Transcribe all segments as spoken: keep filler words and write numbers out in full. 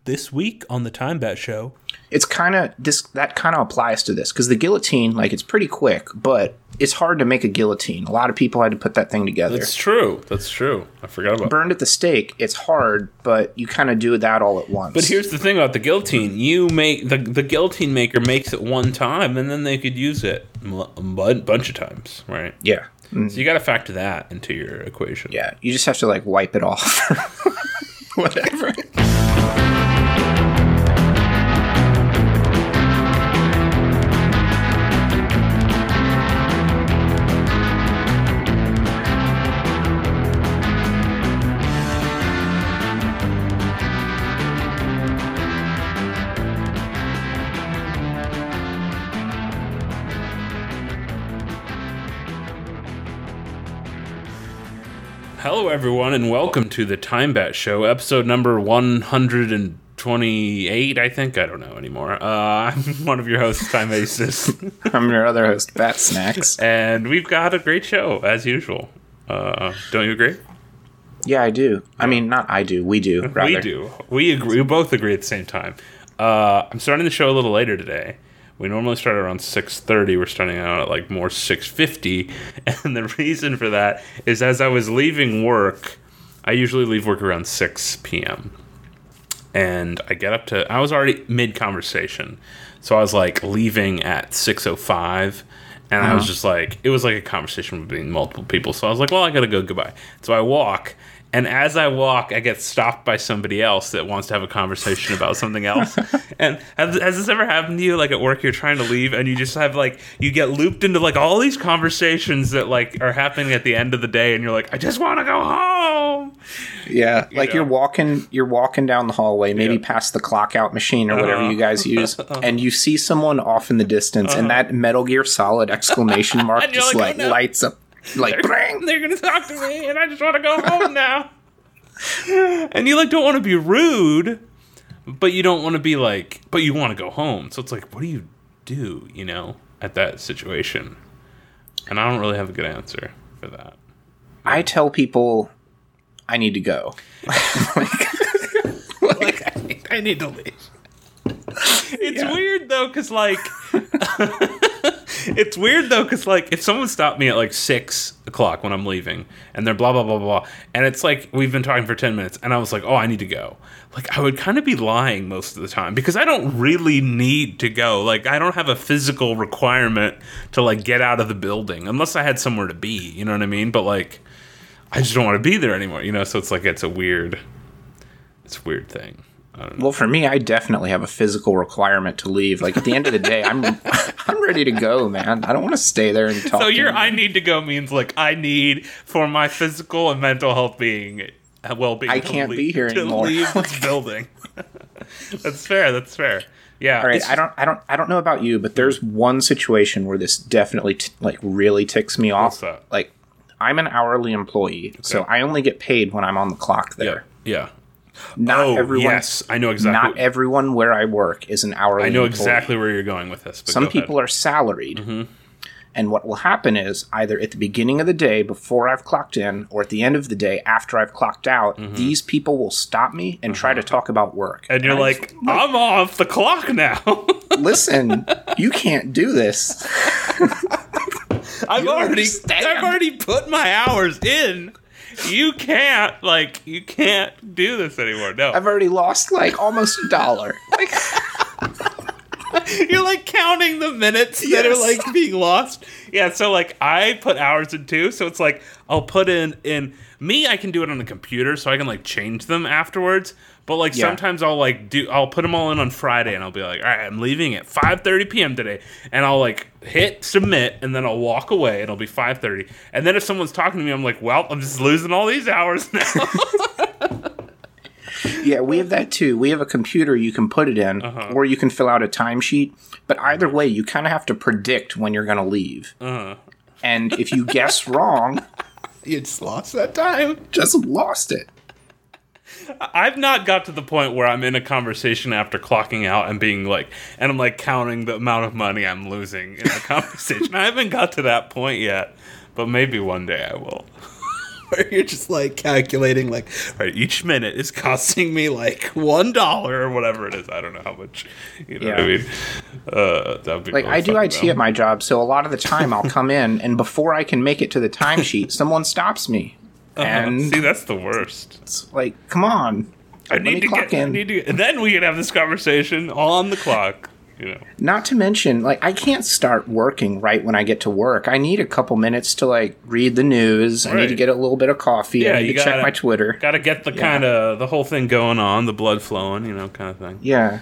This week on the Time Bat Show, it's kind of this that kind of applies to this because the guillotine, like, it's pretty quick, but it's hard to make a guillotine. A lot of people had to put that thing together. That's true. That's true. I forgot about burned at the stake. It's hard, but you kind of do that all at once. But here's the thing about the guillotine: you make the the guillotine maker makes it one time, and then they could use it a bunch of times, right? Yeah. Mm. So you got to factor that into your equation. Yeah, you just have to like wipe it off. Whatever. Hello, everyone, and welcome to the Time Bat Show, episode number one hundred twenty-eight, I think. I don't know anymore. Uh, I'm one of your hosts, Time Aces. I'm your other host, Bat Snacks. And we've got a great show, as usual. Uh, don't you agree? Yeah, I do. I mean, not I do. We do, rather. We do. We agree. We both agree at the same time. Uh, I'm starting the show a little later today. We normally start around six thirty. We're starting out at like more six fifty. And the reason for that is as I was leaving work, I usually leave work around six p.m. And I get up to, I was already mid-conversation. So I was like leaving at six oh five. And uh-huh. I was just like, it was like a conversation between multiple people. So I was like, well, I gotta go, goodbye. So I walk. And as I walk, I get stopped by somebody else that wants to have a conversation about something else. And has, has this ever happened to you? Like at work, you're trying to leave, and you just have like you get looped into like all these conversations that like are happening at the end of the day, and you're like, I just want to go home. Yeah, you like know? you're walking, you're walking down the hallway, maybe yep. past the clock out machine or whatever uh-huh. you guys use, uh-huh. and you see someone off in the distance, uh-huh. and that Metal Gear Solid exclamation mark just like, like oh, no. lights up. Like, they're, bang! They're going to talk to me, and I just want to go home now. And you, like, don't want to be rude, but you don't want to be, like, but you want to go home. So it's like, what do you do, you know, at that situation? And I don't really have a good answer for that. I tell people I need to go. like, like, I, need, I need to leave. It's yeah. weird, though, because, like... It's weird, though, because, like, if someone stopped me at, like, six o'clock when I'm leaving, and they're blah, blah, blah, blah, and it's like, we've been talking for ten minutes, and I was like, oh, I need to go. Like, I would kind of be lying most of the time, because I don't really need to go. Like, I don't have a physical requirement to, like, get out of the building, unless I had somewhere to be, you know what I mean? But, like, I just don't want to be there anymore, you know? So it's like, it's a weird, it's a weird thing. I don't know. Well, for me, I definitely have a physical requirement to leave. Like, at the end of the day, I'm I'm ready to go, man. I don't want to stay there and talk. So your to I need to go means, like, I need for my physical and mental health being, well-being. I can't leave, be here to anymore. To leave this building. That's fair. That's fair. Yeah. All right. I don't. I don't. I don't know about you, but there's one situation where this definitely t- like really ticks me off. What's that? Like, I'm an hourly employee, okay. so I only get paid when I'm on the clock there. Yeah. Yeah. Not oh, everyone. Yes, I know exactly. Not everyone where I work is an hourly. I know employee. exactly where you're going with this. But Some people ahead. are salaried, mm-hmm. and what will happen is either at the beginning of the day before I've clocked in, or at the end of the day after I've clocked out, mm-hmm. these people will stop me and mm-hmm. try to talk about work. And you're and like, like, I'm off the clock now. Listen, you can't do this. I've already, I've already put my hours in. You can't, like, you can't do this anymore. No. I've already lost, like, almost a dollar. Like, you're, like, counting the minutes yes. that are, like, being lost. Yeah, so, like, I put hours in, too. So it's, like, I'll put in, in, me, I can do it on the computer, so I can, like, change them afterwards. But, like, yeah. sometimes I'll, like, do, I'll put them all in on Friday, and I'll be like, all right, I'm leaving at five thirty p.m. today. And I'll, like, hit submit, and then I'll walk away, and it'll be five thirty. And then if someone's talking to me, I'm like, well, I'm just losing all these hours now. Yeah, we have that, too. We have a computer you can put it in, uh-huh. or you can fill out a timesheet. But either way, you kind of have to predict when you're going to leave. Uh-huh. And if you guess wrong... you just lost that time. Just lost it. I've not got to the point where I'm in a conversation after clocking out and being like, and I'm like counting the amount of money I'm losing in the conversation. I haven't got to that point yet, but maybe one day I will. where you're just like calculating like, right, each minute is costing me like one dollar or whatever it is. I don't know how much. You know yeah. what I mean? Uh, that would be like really I do I T though. at my job, so a lot of the time I'll come in and before I can make it to the timesheet, someone stops me. Uh-huh. And see, that's the worst. It's like, come on. I need to get. In. I need to. Get, and then we can have this conversation on the clock. You know. Not to mention, like, I can't start working right when I get to work. I need a couple minutes to, like, read the news. Right. I need to get a little bit of coffee. Yeah, I need you to gotta, check my Twitter. Got to get the yeah. kind of, the whole thing going on, the blood flowing, you know, kind of thing. Yeah.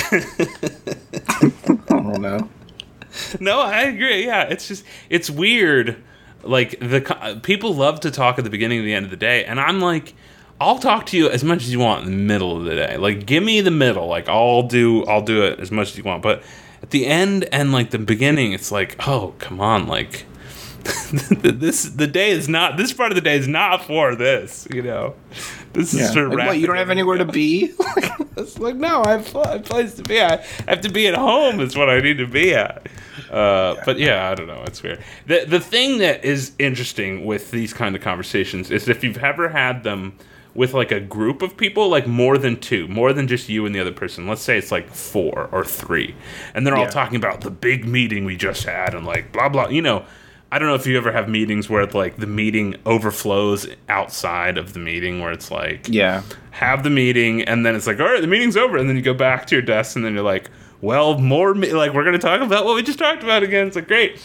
I don't know. No, I agree. Yeah, it's just, it's weird. Like, the people love to talk at the beginning and the end of the day, and I'm like, I'll talk to you as much as you want in the middle of the day. Like, give me the middle. Like, I'll do I'll do it as much as you want. But at the end and, like, the beginning, it's like, oh, come on. Like, this the day is not, this part of the day is not for this, you know? This yeah. is sort of like, what, you don't have anywhere to be? It's like, no, I have a place to be. I have to be at home is what I need to be at. Uh, yeah. But yeah, I don't know. It's weird. The, the thing that is interesting with these kind of conversations is if you've ever had them with like a group of people, like more than two, more than just you and the other person. Let's say it's like four or three, and they're all yeah. talking about the big meeting we just had and like blah blah. You know, I don't know if you ever have meetings where like the meeting overflows outside of the meeting, where it's like yeah, have the meeting and then it's like all right, the meeting's over, and then you go back to your desk and then you're like, well, more me- like we're gonna talk about what we just talked about again. It's like great.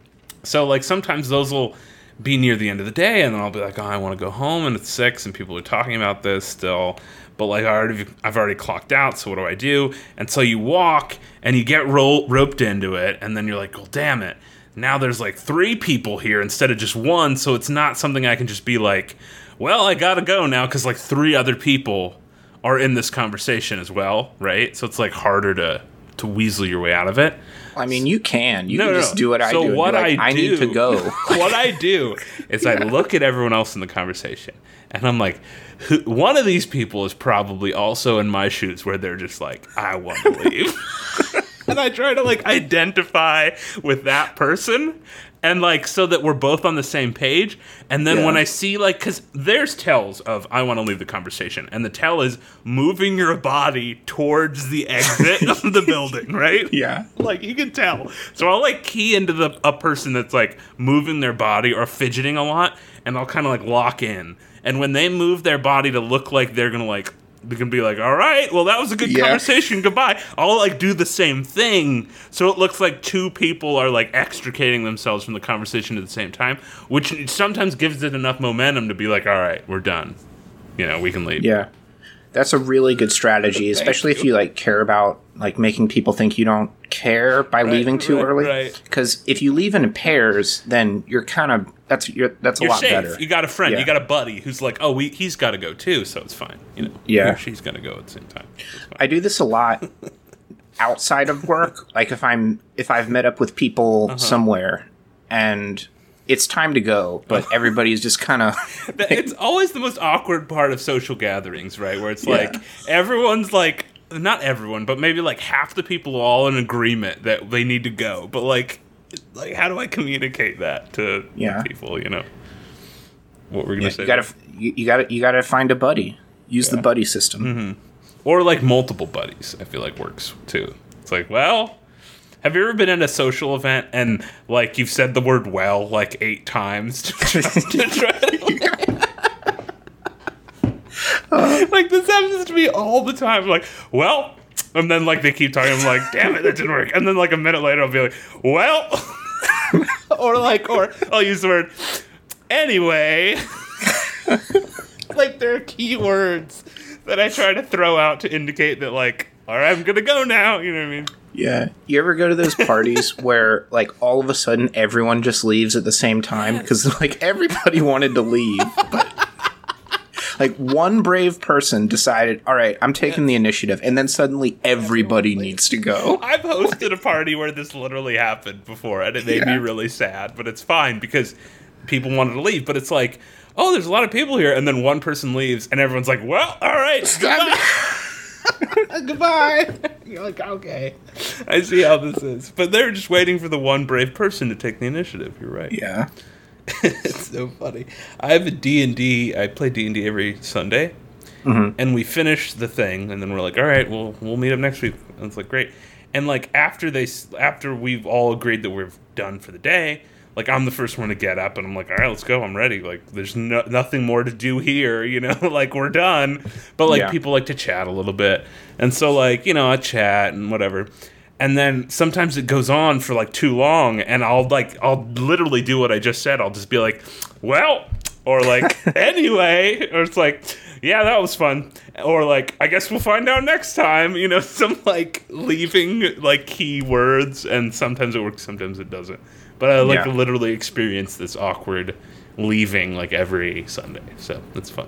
So like sometimes those will be near the end of the day, and then I'll be like, oh, I want to go home, and it's six, and people are talking about this still, but like I already, I've already clocked out, so what do I do? And so you walk, and you get ro- roped into it, and then you're like, well, damn it, now there's like three people here instead of just one, so it's not something I can just be like, well, I gotta go now, because like three other people are in this conversation as well, right? So it's like harder to, to weasel your way out of it. I mean, you can. You no, can no, just do what I so do. What like, I, I do, need to go. What I do is yeah. I look at everyone else in the conversation, and I'm like, who, one of these people is probably also in my shoes where they're just like, I want to leave. And I try to, like, identify with that person, and, like, so that we're both on the same page. And then yeah. when I see, like, because there's tells of, I want to leave the conversation. And the tell is moving your body towards the exit of the building, right? Yeah. Like, you can tell. So I'll, like, key into the a person that's, like, moving their body or fidgeting a lot, and I'll kind of, like, lock in. And when they move their body to look like they're going to, like, we can be like, all right, well, that was a good yeah. conversation. Goodbye. I'll, like, do the same thing. So it looks like two people are, like, extricating themselves from the conversation at the same time, which sometimes gives it enough momentum to be like, all right, we're done. You know, we can leave. Yeah. That's a really good strategy, especially you. if you, like, care about, like, making people think you don't care by right, leaving too right, early. Right. Because if you leave in pairs, then you're kind of, that's you're, that's a you're lot safe. better. You got a friend. Yeah. You got a buddy who's like, oh, we, he's got to go too, so it's fine. You know, yeah. Or she's going to go at the same time. I do this a lot outside of work. Like if I'm if I've met up with people uh-huh. somewhere and it's time to go, but everybody's just kind of... It's always the most awkward part of social gatherings, right? Where it's like, yeah. everyone's like, not everyone, but maybe like half the people are all in agreement that they need to go. But like, like how do I communicate that to yeah. people, you know? What we're going to yeah, say? You gotta, you, you gotta, you gotta find a buddy. Use yeah. the buddy system. Mm-hmm. Or like multiple buddies, I feel like works too. It's like, well... Have you ever been at a social event and, like, you've said the word well, like, eight times? To try, to try to, uh, like, this happens to me all the time. Like, well, and then, like, they keep talking. I'm like, damn it, that didn't work. And then, like, a minute later, I'll be like, well. or, like, or I'll use the word, anyway. Like, there are key words that I try to throw out to indicate that, like, all right, I'm going to go now. You know what I mean? Yeah. You ever go to those parties where, like, all of a sudden everyone just leaves at the same time? Because, like, everybody wanted to leave. But, like, one brave person decided, all right, I'm taking the initiative. And then suddenly everybody needs to go. I've hosted a party where this literally happened before, and it made yeah. me really sad. But it's fine because people wanted to leave. But it's like, oh, there's a lot of people here. And then one person leaves, and everyone's like, well, all right, goodbye. Goodbye. You're like, okay, I see how this is. But they're just waiting for the one brave person to take the initiative. You're right. Yeah. It's so funny. I have a D and D. I play D and D every Sunday. Mm-hmm. And we finish the thing, and then we're like, all right, well, we'll meet up next week. And it's like, great. And like after they, after we've all agreed that we're done for the day, like I'm the first one to get up, and I'm like, all right, let's go. I'm ready. Like there's no, nothing more to do here, you know. Like we're done. But like yeah. people like to chat a little bit, and so like you know I chat and whatever. And then sometimes it goes on for like too long, and I'll like I'll literally do what I just said. I'll just be like, well, or like anyway, or it's like. Yeah, that was fun. Or, like, I guess we'll find out next time. You know, some, like, leaving, like, key words. And sometimes it works, sometimes it doesn't. But I, like, yeah. literally experience this awkward leaving, like, every Sunday. So, it's fun.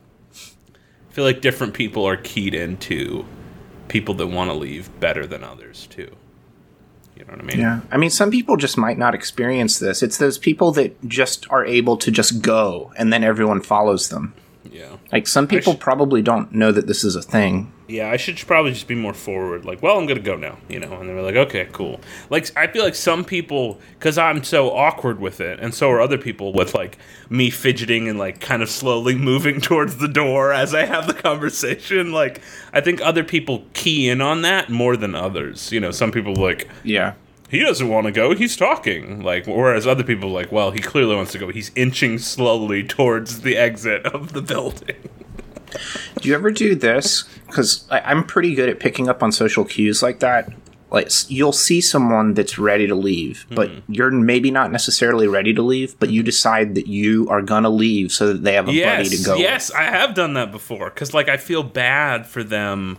I feel like different people are keyed into people that want to leave better than others, too. You know what I mean? Yeah. I mean, some people just might not experience this. It's those people that just are able to just go, and then everyone follows them. Yeah. Like, some people sh- probably don't know that this is a thing. Yeah, I should probably just be more forward. Like, well, I'm going to go now, you know? And they're like, okay, cool. Like, I feel like some people, because I'm so awkward with it, and so are other people with, like, me fidgeting and, like, kind of slowly moving towards the door as I have the conversation. Like, I think other people key in on that more than others. You know, some people, like... Yeah. He doesn't want to go, he's talking. Like, whereas other people are like, well, he clearly wants to go. He's inching slowly towards the exit of the building. Do you ever do this? Because I'm pretty good at picking up on social cues like that. Like, you'll see someone that's ready to leave, but mm-hmm. you're maybe not necessarily ready to leave, but you decide that you are going to leave so that they have a yes, buddy to go Yes, with. I have done that before. Because, like, I feel bad for them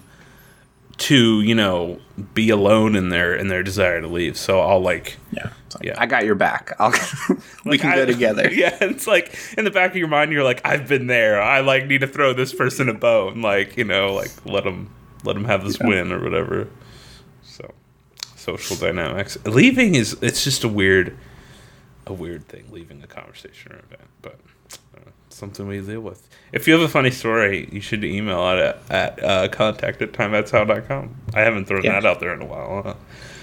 to, you know, be alone in their in their desire to leave. So I'll like, yeah, like, yeah. I got your back. I'll we like can I, go together. Yeah, it's like in the back of your mind, you're like, I've been there. I like need to throw this person a bone. Like, you know, like let them let them have this yeah. win or whatever. So social dynamics. Leaving is it's just a weird a weird thing. Leaving a conversation or event, but. Something we deal with. If you have a funny story, you should email it at, at uh, contact at time bets how dot com. I haven't thrown yeah. that out there in a while. Huh?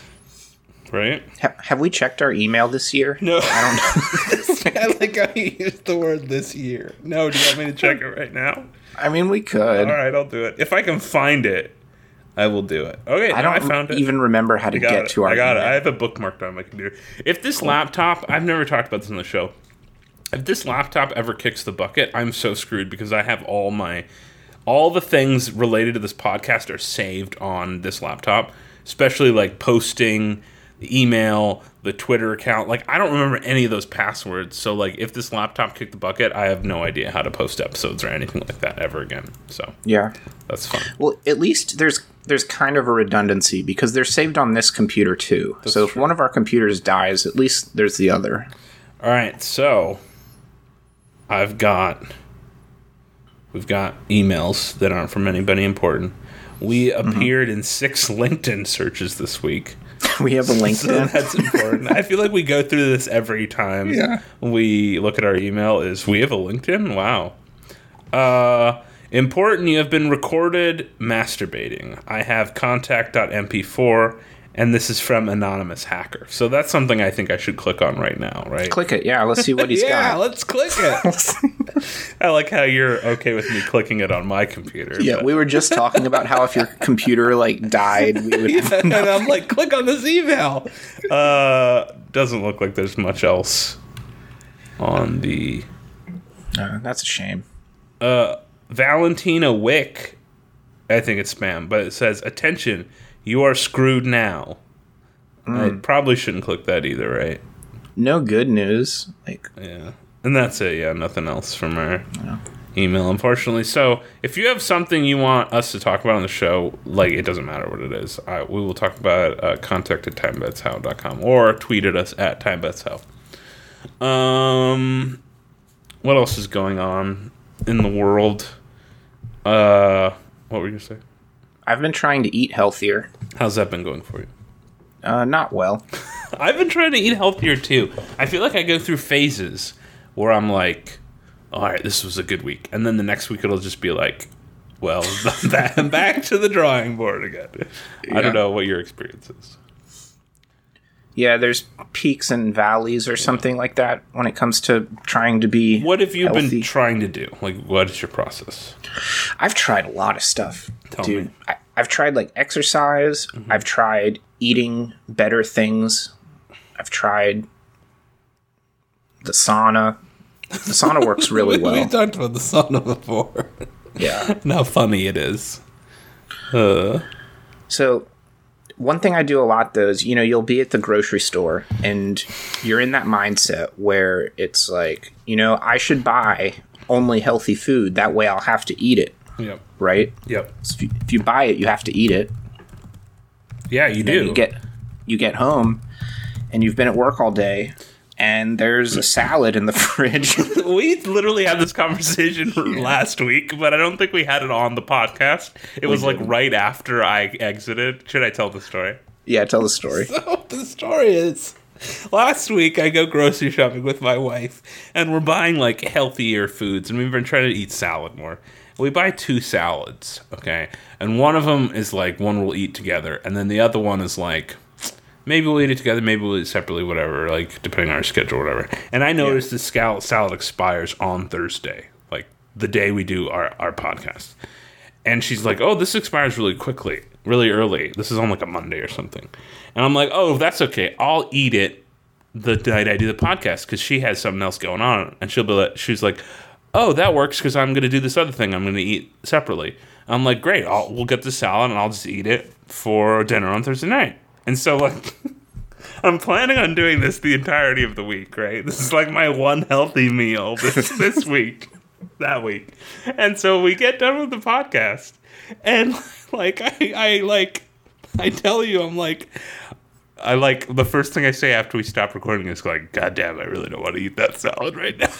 Right? Ha- have we checked our email this year? No. I don't know. I like how you used the word this year. No, do you want me to check it right now? I mean, we could. All right, I'll do it. If I can find it, I will do it. Okay, I don't I found it. even remember how to get it. to our I got email. it. I have it bookmarked on my computer. If this cool. laptop, I've never talked about this on the show. If this laptop ever kicks the bucket, I'm so screwed because I have all my, all the things related to this podcast are saved on this laptop, especially like posting, the email, the Twitter account. Like I don't remember any of those passwords. So like if this laptop kicked the bucket, I have no idea how to post episodes or anything like that ever again. So yeah, that's fun. Well, at least there's there's kind of a redundancy because they're saved on this computer too. That's so true. If one of our computers dies, at least there's the other. All right, so. I've got, we've got emails that aren't from anybody important. We appeared mm-hmm. in six LinkedIn searches this week. We have a LinkedIn. So that's important. I feel like we go through this every time yeah. we look at our email is, we have a LinkedIn? Wow. Uh, important, you have been recorded masturbating. I have contact dot m p four. And this is from Anonymous Hacker. So that's something I think I should click on right now, right? Click it, yeah. Let's see what he's yeah, got. Yeah, let's click it. I like how you're okay with me clicking it on my computer. Yeah, but. we were just talking about how if your computer, like, died, we would... Yeah, and I'm like, click on this email. Uh, doesn't look like there's much else on the... Uh, that's a shame. Uh, Valentina Wick, I think it's spam, but it says, attention... You are screwed now. Mm. I probably shouldn't click that either, right? No good news. Like, yeah. And that's it, yeah. Nothing else from our no. email, unfortunately. So, if you have something you want us to talk about on the show, like, it doesn't matter what it is. I, we will talk about it, uh, contact at time bets how dot com or tweet at us at time bets how. Um, what else is going on in the world? Uh, what were you going to say? I've been trying to eat healthier. How's that been going for you? Uh, not well. I've been trying to eat healthier too. I feel like I go through phases where I'm like, all right, this was a good week. And then the next week it'll just be like, well, I'm back to the drawing board again. Yeah. I don't know what your experience is. Yeah, there's peaks and valleys or something like that when it comes to trying to be What have you healthy. been trying to do? Like, what is your process? I've tried a lot of stuff, Tell dude. me. I, I've tried like exercise. Mm-hmm. I've tried eating better things. I've tried the sauna. The sauna works really we, well. we talked about the sauna before. Yeah. And how funny it is. Uh, So one thing I do a lot though is, you know, you'll be at the grocery store and you're in that mindset where it's like, you know, I should buy only healthy food. That way I'll have to eat it, Yep. right? Yep. So if you, if you buy it, you have to eat it. Yeah, you Then do. You get you get home and you've been at work all day and there's a salad in the fridge. We literally had this conversation last week, but I don't think we had it on the podcast. It was like didn't. right after I exited. Should I tell the story? Yeah, tell the story. so the story is, last week I go grocery shopping with my wife, And we're buying like healthier foods, and we've been trying to eat salad more. We buy two salads, okay? And one of them is like one we'll eat together, and then the other one is like maybe we'll eat it together, maybe we'll eat separately, whatever, like depending on our schedule or whatever. And I noticed the scal- salad expires on Thursday, like the day we do our, our podcast. And she's like, oh, this expires really quickly, really early. This is on like a Monday or something. And I'm like, oh, that's okay. I'll eat it the night I do the podcast because she has something else going on. And she'll be like, she's like, oh, that works because I'm going to do this other thing I'm going to eat separately. I'm like, great. I'll, we'll get the salad and I'll just eat it for dinner on Thursday night. And so, like, I'm planning on doing this the entirety of the week, right? This is like my one healthy meal this, this week, that week. And so we get done with the podcast. And, like, I, I, like, I tell you, I'm like, I like, the first thing I say after we stop recording is like, God damn, I really don't want to eat that salad right now.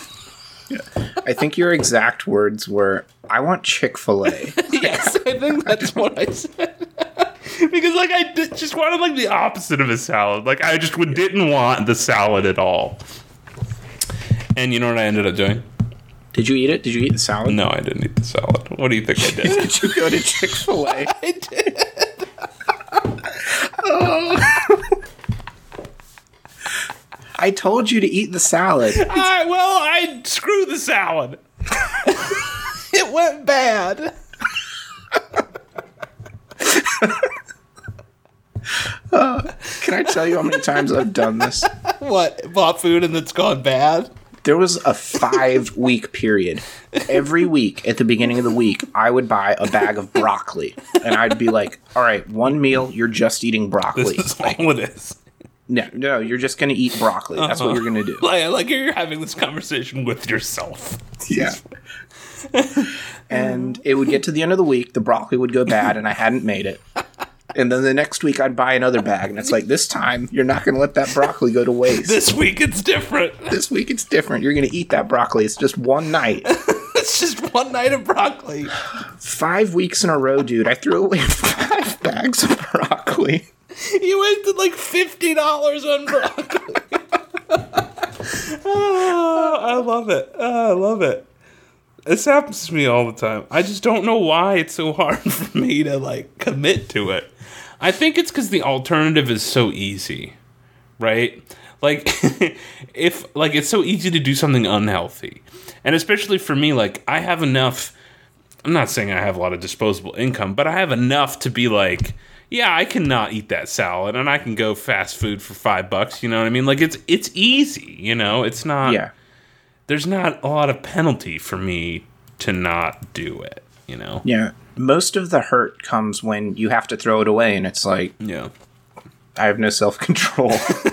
I think your exact words were, I want Chick-fil-A. yes, I think that's what I said. Because, like, I did, just wanted, like, the opposite of a salad. Like, I just would, didn't want the salad at all. And you know what I ended up doing? Did you eat it? Did you eat the salad? No, I didn't eat the salad. What do you think I did? Did you go to Chick-fil-A? I did. I told you to eat the salad. I, well, I screw the salad. It went bad. Can I tell you how many times I've done this? What? Bought food and it's gone bad? There was a five week period. Every week at the beginning of the week, I would buy a bag of broccoli. And I'd be like, all right, one meal, you're just eating broccoli. This is all it is. No, no, you're just going to eat broccoli. That's what you're going to do. Like, like you're having this conversation with yourself. Yeah. And it would get to the end of the week, the broccoli would go bad, and I hadn't made it. And then the next week, I'd buy another bag. And it's like, this time, you're not going to let that broccoli go to waste. This week it's different. This week, it's different. You're going to eat that broccoli. It's just one night. It's just one night of broccoli. Five weeks in a row, dude. I threw away five bags of broccoli. You wasted like fifty dollars on broccoli. Oh, I love it. Oh, I love it. This happens to me all the time. I just don't know why it's so hard for me to, like, commit to it. I think it's because the alternative is so easy, right? Like, if, like, it's so easy to do something unhealthy. And especially for me, like, I have enough, I'm not saying I have a lot of disposable income, but I have enough to be like, yeah, I cannot eat that salad and I can go fast food for five bucks, you know what I mean? Like, it's, it's easy, you know? It's not, Yeah. there's not a lot of penalty for me to not do it, you know? Yeah. Most of the hurt comes when you have to throw it away, and it's like, Yeah. I have no self-control.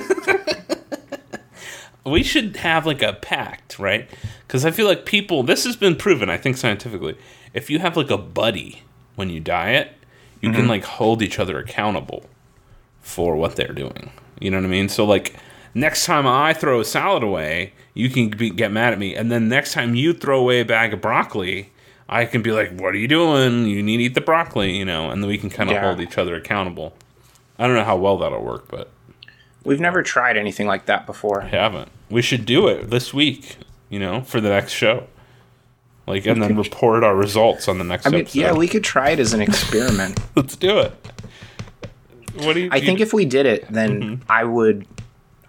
We should have like a pact, right? Because I feel like people, this has been proven, I think scientifically, if you have like a buddy when you diet, you mm-hmm. can like hold each other accountable for what they're doing. You know what I mean? So like next time I throw a salad away, you can be, get mad at me. And then next time you throw away a bag of broccoli, I can be like, what are you doing? You need to eat the broccoli, you know? And then we can kind of Yeah. hold each other accountable. I don't know how well that'll work, but We've never tried anything like that before. I haven't. We should do it this week, you know, for the next show. Like, and then report our results on the next I mean, episode. yeah, we could try it as an experiment. Let's do it. What do you I do think you, if we did it, then Mm-hmm. I would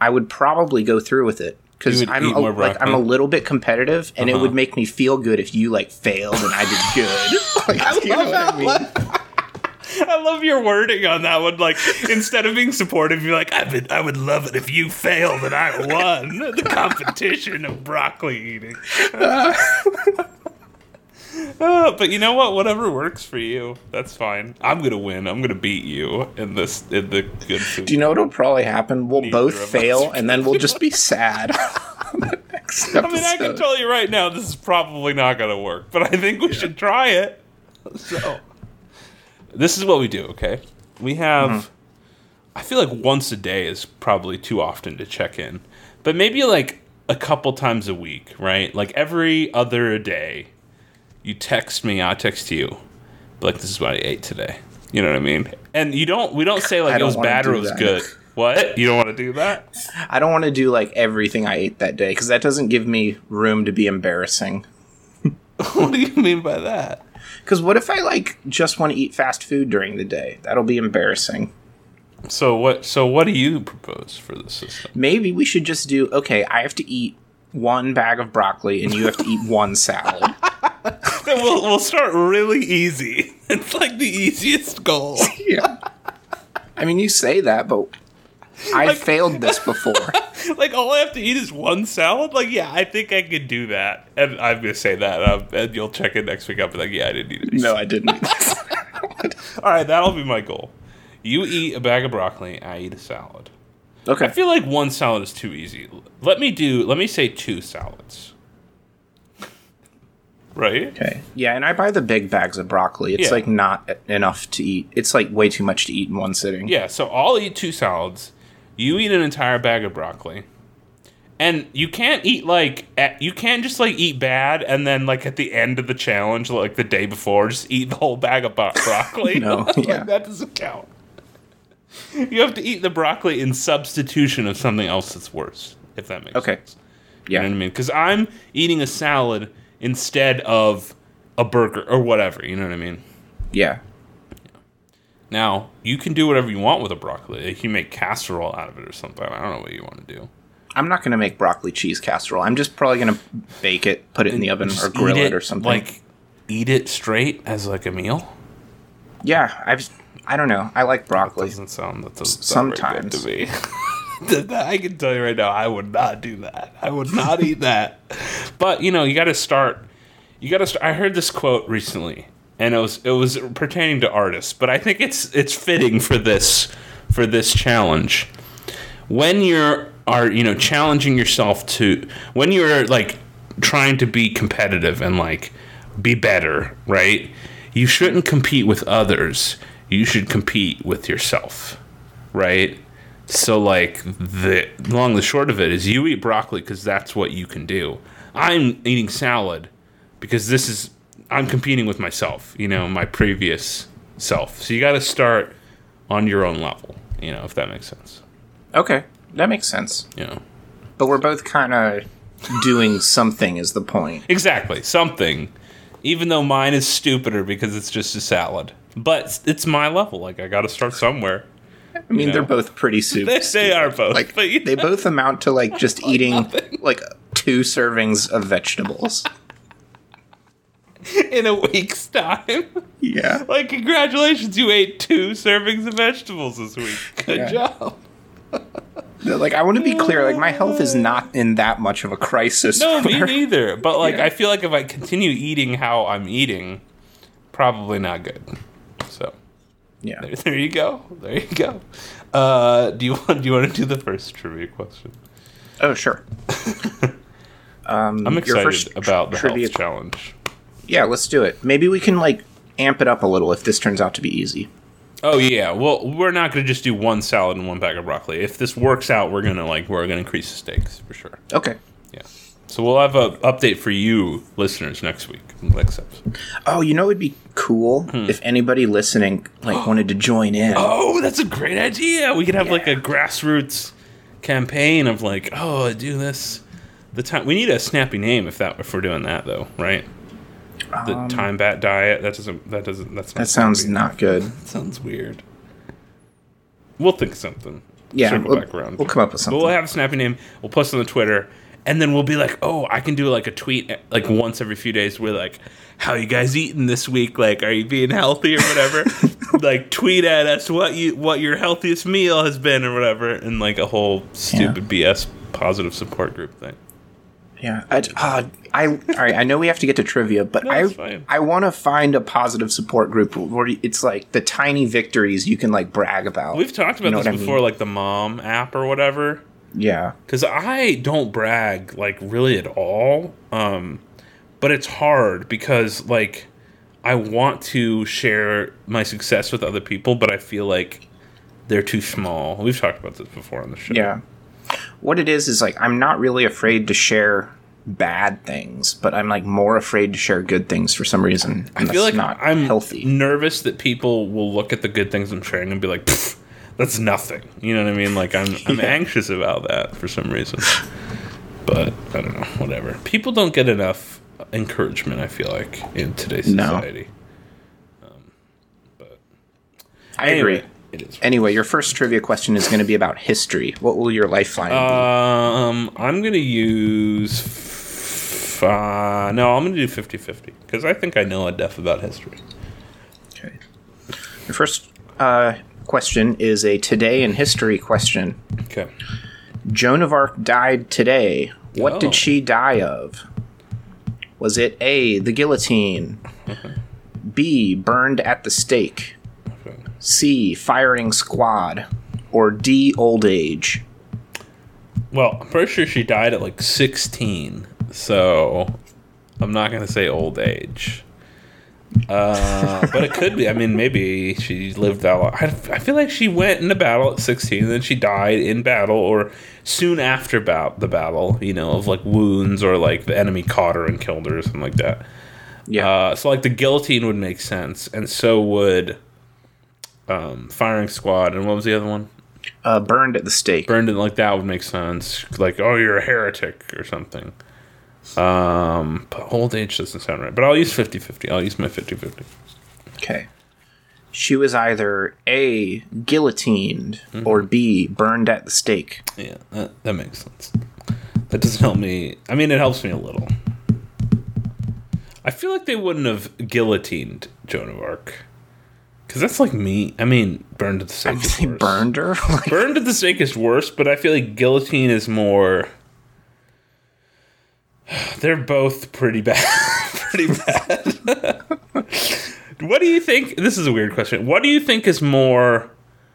I would probably go through with it. You Because would I'm eat a, more like I'm a broccoli? little bit competitive, and Uh-huh. it would make me feel good if you like failed and I did good. Like, you know what I mean? I love your wording on that one. Like, instead of being supportive, you're like, I would, I would love it if you failed and I won the competition of broccoli eating. Uh, but you know what? Whatever works for you, that's fine. I'm gonna win. I'm gonna beat you in this in the good food. Do you know what'll probably happen? We'll Neither both of us fail, are and then we'll just be sad. on the next I mean, I can episode. tell you right now, this is probably not gonna work. But I think we should try it. So, this is what we do. Okay, we have. Mm-hmm. I feel like once a day is probably too often to check in, but maybe like a couple times a week, right? Like every other day. You text me, I text you. But like, this is what I ate today. You know what I mean? And you don't. We don't say like I it don't was wanna bad or do it was that. good. What? You don't want to do that? I don't want to do like everything I ate that day because that doesn't give me room to be embarrassing. What do you mean by that? Because what if I like just want to eat fast food during the day? That'll be embarrassing. So what? So what do you propose for the system? Maybe we should just do. Okay, I have to eat one bag of broccoli, and you have to eat one salad. we'll we'll start really easy. It's like the easiest goal. Yeah. I mean, you say that, but I Like- failed this before. Like all I have to eat is one salad. Like yeah, I think I could do that. And I'm gonna say that, um, and you'll check in next week. I'll be like, yeah, I didn't eat it. No, I didn't. All right, that'll be my goal. You eat a bag of broccoli. I eat a salad. Okay. I feel like one salad is too easy. Let me do. Let me say two salads. Right? Okay. Yeah, and I buy the big bags of broccoli. It's Yeah. like not enough to eat. It's like way too much to eat in one sitting. Yeah. So I'll eat two salads. You eat an entire bag of broccoli. And you can't eat like at, you can't just like eat bad and then like at the end of the challenge, like the day before, just eat the whole bag of bro- broccoli. No, Like, yeah. that doesn't count. You have to eat the broccoli in substitution of something else that's worse. If that makes Okay. sense. You know Yeah. what I mean? Because I'm eating a salad instead of a burger or whatever. You know what I mean? Yeah. Now, you can do whatever you want with a broccoli. Like, you make casserole out of it or something. I don't know what you want to do. I'm not going to make broccoli cheese casserole. I'm just probably going to bake it, put it in the oven, Just or grill eat it, or something. Like, eat it straight as like a meal? yeah, I've. I don't know. I like broccoli. Doesn't sound that doesn't sound very good Sometimes. to me. I can tell you right now, I would not do that. I would not eat that. But you know, you got to start. You got to. St- I heard this quote recently, and it was it was pertaining to artists, but I think it's it's fitting for this for this challenge. When you're are you know challenging yourself to when you're like trying to be competitive and like be better, right? You shouldn't compete with others. You should compete with yourself, right? So, like, the long the short of it is you eat broccoli because that's what you can do. I'm eating salad because this is, I'm competing with myself, you know, my previous self. So you got to start on your own level, you know, if that makes sense. Okay, that makes sense. You know, But we're both kind of doing something, is the point. exactly, something, even though mine is stupider because it's just a salad. But it's my level. Like, I got to start somewhere. I mean, know? they're both pretty soup. They, they are both. Like, but, you they know. both amount to like just eating like two servings of vegetables. in a week's time. Yeah. Like, congratulations, you ate two servings of vegetables this week. Good Yeah. job. Like, I want to be clear. Like, my health is not in that much of a crisis. No, me where- neither. But, like, Yeah. I feel like if I continue eating how I'm eating, probably not good. So, Yeah. there, there you go. There you go. Uh, do you want? Do you want to do the first trivia question? Oh, sure. I'm your excited first about the trivia health challenge. Yeah, let's do it. Maybe we can like amp it up a little if this turns out to be easy. Oh yeah. Well, we're not going to just do one salad and one bag of broccoli. If this works out, we're gonna like we're gonna increase the stakes for sure. Okay. Yeah. So we'll have an update for you listeners next week. Next episode. Oh, you know, it'd be cool Hmm. if anybody listening like wanted to join in. Oh, that's a great idea. We could have like a grassroots campaign of like, oh, do this. The time we need a snappy name if that if we're doing that though, right? The Um, time bat diet. That doesn't. That doesn't. That's not That sounds snappy. not good. That sounds weird. We'll think of something. Yeah, circle we'll, back around. we'll come up with But something. we'll have a snappy name. We'll post it on the Twitter, and then we'll be like, oh, I can do like a tweet like once every few days. We're like, how you guys eating this week? Like, are you being healthy or whatever? Like, tweet at us what you what your healthiest meal has been or whatever, and like a whole stupid Yeah. B S positive support group thing. Yeah, I, uh, I, all right. I know we have to get to trivia, but No, I, it's fine. I want to find a positive support group where it's like the tiny victories you can like brag about. We've talked about You know this what I before, mean? like the Mom app or whatever. Yeah, Because I don't brag like really at all, um, but it's hard because like I want to share my success with other people, but I feel like they're too small. We've talked about this before on the show. yeah. What it is is like I'm not really afraid to share bad things, but I'm like more afraid to share good things for some reason. I feel like not I'm healthy. nervous that people will look at the good things I'm sharing and be like, "Pfft, that's nothing." You know what I mean? Like I'm I'm Yeah. anxious about that for some reason. But I don't know, whatever. People don't get enough encouragement, I feel like, in today's No. society. Um, but I anyway, agree. it is. Anyway, your first trivia question is going to be about history. What will your lifeline be? Um, I'm going to use... F- uh, no, I'm going to do fifty-fifty. Because I think I know enough about history. Okay. Your first uh, question is a today in history question. Okay. Joan of Arc died today. What Oh. did she die of? Was it A, the guillotine, B, burned at the stake, Okay. C, firing squad, or D, old age? Well, I'm pretty sure she died at like sixteen. So I'm not going to say old age. Uh, but it could be. I mean, maybe she lived that long. I, I feel like she went into battle at sixteen, and then she died in battle or soon after bout the battle, you know, of like wounds or like the enemy caught her and killed her or something like that. Yeah. Uh, so like the guillotine would make sense, and so would um, firing squad. And what was the other one? Uh, burned at the stake. Burned it like that would make sense. Like, oh, you're a heretic or something. Um, but old age doesn't sound right. But I'll use fifty-fifty. I'll use my fifty-fifty. Okay. She was either A, guillotined, Mm-hmm. or B, burned at the stake. Yeah, that, that makes sense. That doesn't help me. I mean, it helps me a little. I feel like they wouldn't have guillotined Joan of Arc. Because that's like me. I mean, burned at the I stake mean, is they worse. burned her? Like, Burned at the stake is worse, but I feel like guillotine is more... They're both pretty bad. pretty bad. What do you think? This is a weird question. What do you think is more...